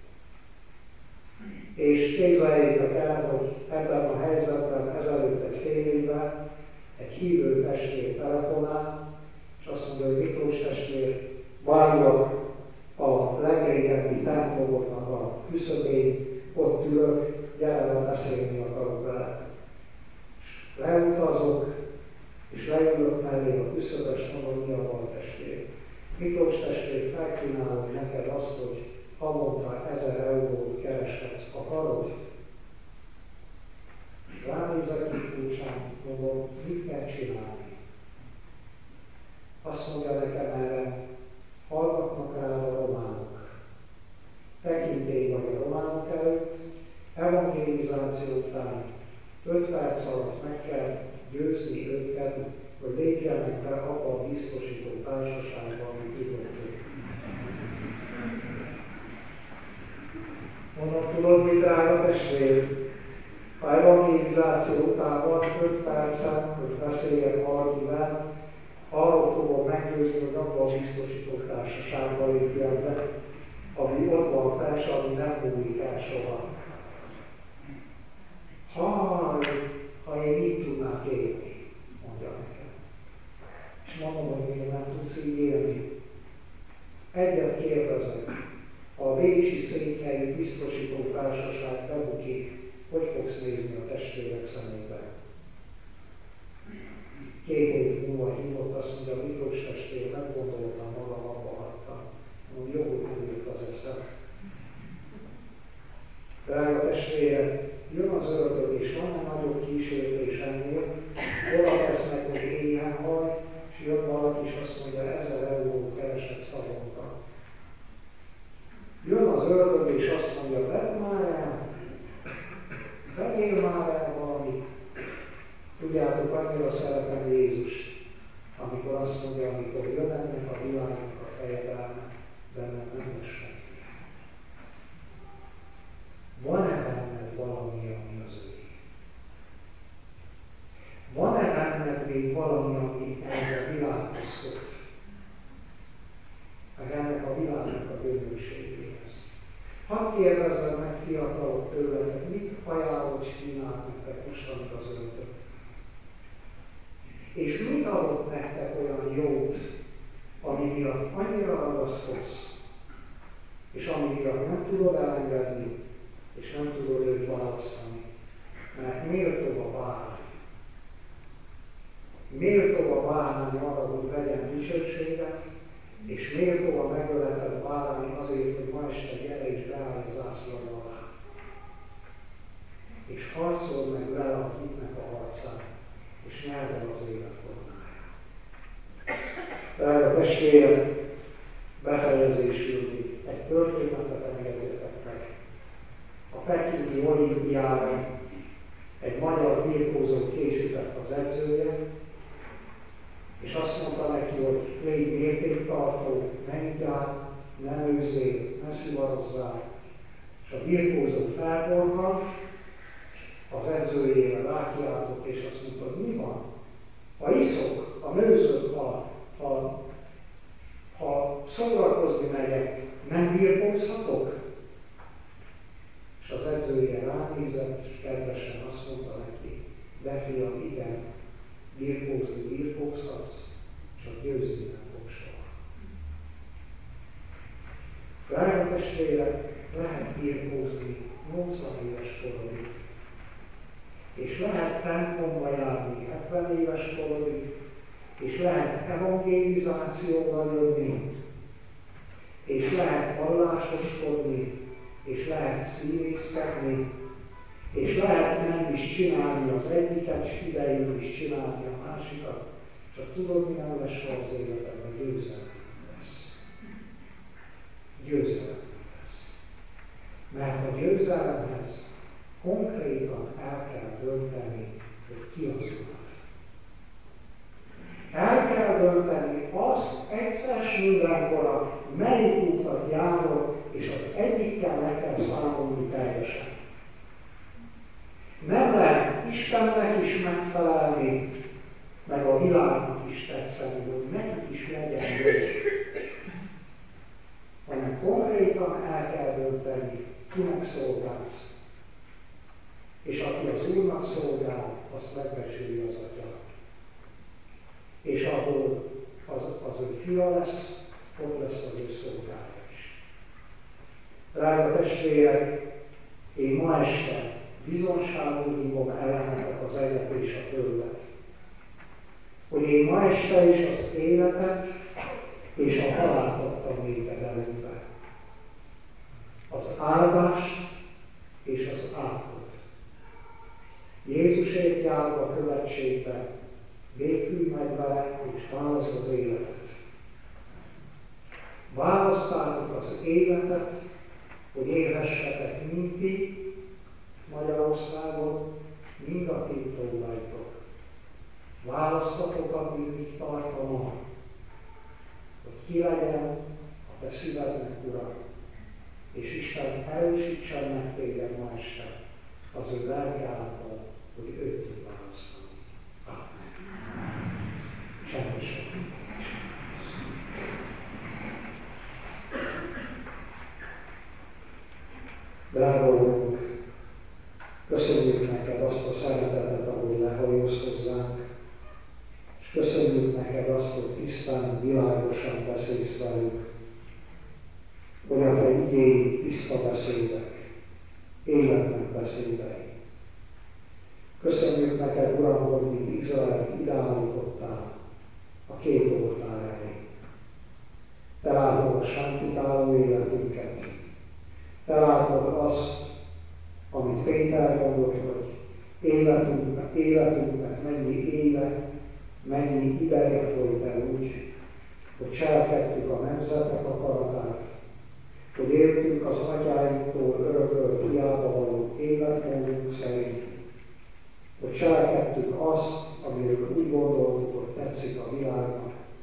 És képzeljétek el, hogy ebben a helyzetben ezelőtt egy fél évben egy hívő testvér telefonál, és azt mondja, hogy Miklós testvér, várlak a legrégebbi templomoknak a küszöbén, ott ülök, gyere le, beszélni akarok vele. És leutazok, és leülök mellé a küszöbös, mondom, mi a van testvér. Miklós testvér, megkínálom neked azt, hogy havonta ezer eurót kereshetsz, akarod? És ránézek itt kulcsán, mondom, mit kell csinálni? Azt mondja nekem erre, hallgatnak rá a románok. Tekintély vagy a románok előtt, evangelizáció után öt perc alatt meg kell győzni őket, hogy lépjenek be abba a biztosító társaságba, amit tudottuk. Mondom, tudod, mit drága testvér? Ha evangelizáció után van öt percen, hogy beszéljek valakivel, arról fogom meggyőzni, hogy abba a biztosító társaságba lépjen be, ami ott van fels, ami nem múlik el soha. Ha, ha én így tudnák élni, mondja nekem. És mondom, hogy én nem tudsz így élni. Egyet kérdezek, ha a bécsi székhelyű biztosító társaság bebukik, hogy fogsz nézni a testvérek szemébe? Két év múlva hívott, azt mondja, Miklós testvér, meggondoltam magam, abba hagytam. Mondom, jó, hogy nem jött az eszem. Drága testvérek, jön az ördög, és van-e nagyobb kísértés ennél, oda tesznek, hogy éhen vagy, és jön valaki, és azt mondja, ezer euró keresett szavonta. Jön az ördög, és azt mondja, vedd már el, vegyél már el valamit. Tudjátok, annyira szeretem Jézust, amikor azt mondja, amikor jön ennek a világnak a fejedelme, bennem nem esett. Van-e benned valami, ami az ő? Van-e benned még valami, ami ennek világoztat? Meg ennek a világnak a bőnösségéhez. Hadd kérdezzem meg fiatalok tőletek, mit ajánlott csinált nektek mostan az öntök? És mit adott nektek olyan jót, ami miatt annyira ragaszkodsz, és ami miatt nem tudod elengedni, és nem tudod őt választani, mert méltó a bárány. Méltó a bárány arra, hogy legyen dicsőséget, és méltó a megöletett bárány azért, hogy ma este gyere és beállj az zászló alá. És harcold meg vele a hitnek a harcát, és nyerd el az élet formáját. Drága testvérek, befejezésül még egy történetet engedjetek meg. A pekingi olimpiára egy magyar birkózót készített az edzője, és azt mondta neki, hogy légy mértéktartó, ne igyál, ne nőzzél, ne szivarozzál. És a birkózó felborkant, az edzőjére rákiáltott, és azt mondta, hogy mi van? Ha iszok, ha nőzök, ha, ha, ha szórakozni megyek, nem birkózhatok? És az edzője ránézett, és kedvesen azt mondta neki, de fiam, igen, birkózni birkózhatsz, csak győzni nem fog soha. Drága testvérek, lehet birkózni nyolcvan éves korodig, és lehet templomba járni hetven éves korodig, és lehet evangelizációval jönni, és lehet vallásoskodni, és lehet színészkedni, és lehet nem is csinálni az egyiket, és idejön is csinálni a másikat, csak tudod, mi nem lesz soha az életedben, győzelem lesz. Győzelem lesz. Mert a győzelemhez konkrétan el kell dönteni, hogy ki az Urat. El kell dönteni azt egyszer mindenkorra, melyik útat járok, és az egyikkel meg kell számolni teljesen. Nem lehet Istennek is megfelelni, meg a világnak is tetszeni, hogy nekik is legyen jó. Hanem konkrétan el kell dönteni, kinek szolgálsz. És aki az Úrnak szolgál, azt megbecsüli az Atya. És ahol az, az ő fia lesz, ott lesz az ő szolgája is. Drága testvérek, én ma este bizonságul hívom ellenetek az eget és a földet. Hogy én ma este is az életet és a halált adtam néked előtte. Az áldást és az átkot. Jézusért járva a követségbe, békülj meg vele és válaszd az életet. Válasszátok az életet, hogy élhessetek mind ti, Magyarországon, mind a ti utódaitok. Választatok a bűnügy tartalma, hogy ki legyen a te szívednek Ura, és Isten erősítsen meg téged ma este az ő lelke által, hogy őt tud választani. Amen. Csendesen. Drága Urunk, köszönjük neked azt a szeretetet, ahogy lehajózz hozzánk, és köszönjük neked azt, hogy tisztán, világosan beszélsz velünk, hogy a te igény tiszta beszédek, életnek beszédei. Köszönjük neked, Uram, hogy mint Izraelt ideállítottál a két oltár elé. Te látod a sántítáló életünket. Te látod azt, amit Péter mondott, hogy életünknek, életünknek mennyi éve, mennyi ideje folyt el úgy, hogy cselekedtük a nemzetek akaratát, hogy éltünk az atyáinktól örökölt hiába való életmódunk szerint, hogy cselekedtük azt, amiről úgy gondoltuk, hogy tetszik a világnak,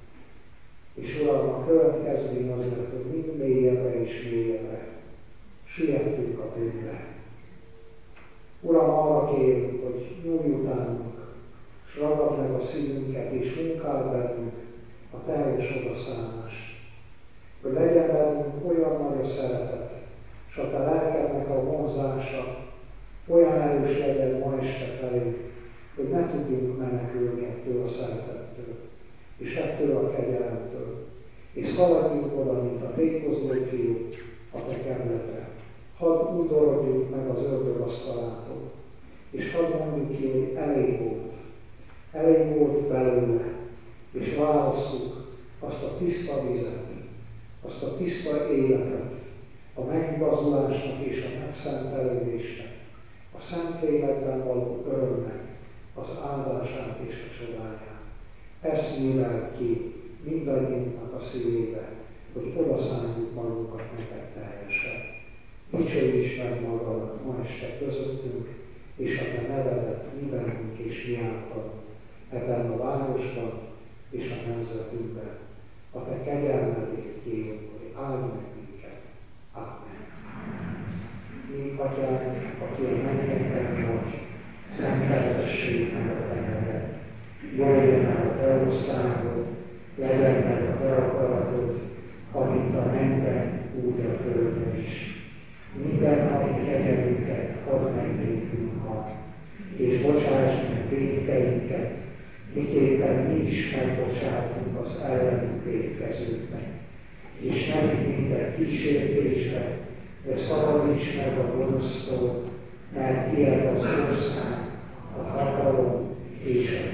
És Uram, a következmény az lett, hogy mind mélyebbre és mélyebbre süllyedtünk a bűnbe. Uram, arra kérünk, hogy nyújj utánunk, és ragad meg a szívünket, és munkáld bennünk a teljes odaszállás. Hogy legyen bennünk olyan nagy a szeretet, és a te lelkednek a vonzása olyan erős legyen ma este felé, hogy ne tudjunk menekülni ettől a szeretettől, és ettől a kegyelemtől, és szaladjunk oda, mint a tékozó fiú a te kemletre. Hadd undorodjunk meg az ördög asztalától, és hadd mondjuk ki, hogy elég volt. Elég volt belőle, és válasszuk azt a tiszta vizet, azt a tiszta életet, a megigazulásnak és a megszentelődésnek, a Szentlélekben való örömnek, az áldását és a csodáját. Ezt nyilván ki mindannyiunknak a szívébe, hogy odaszálljuk magunkat neked teljesen. Dicsőíts meg magadat ma este közöttünk, és a te nevedet mi bennünk és mi által, ebben a városban és a nemzetünkben. A te kegyelmedért kérünk, hogy áld meg minket. Amen. Mi Atyánk, aki a mennyekben vagy, szenteltessék meg a te neved. Jöjjön el a te országod, legyen meg a te akaratod, amint a mennyben, úgy a földön is. Minden napi kegyelmünket add meg nékünk ma, és bocsáss meg vétkeinket, miképpen mi is megbocsátunk az ellenünk vétkezőknek. És ne vigy minket kísértésbe, de szabadíts meg a gonosztól, mert tiéd az ország, a hatalom és a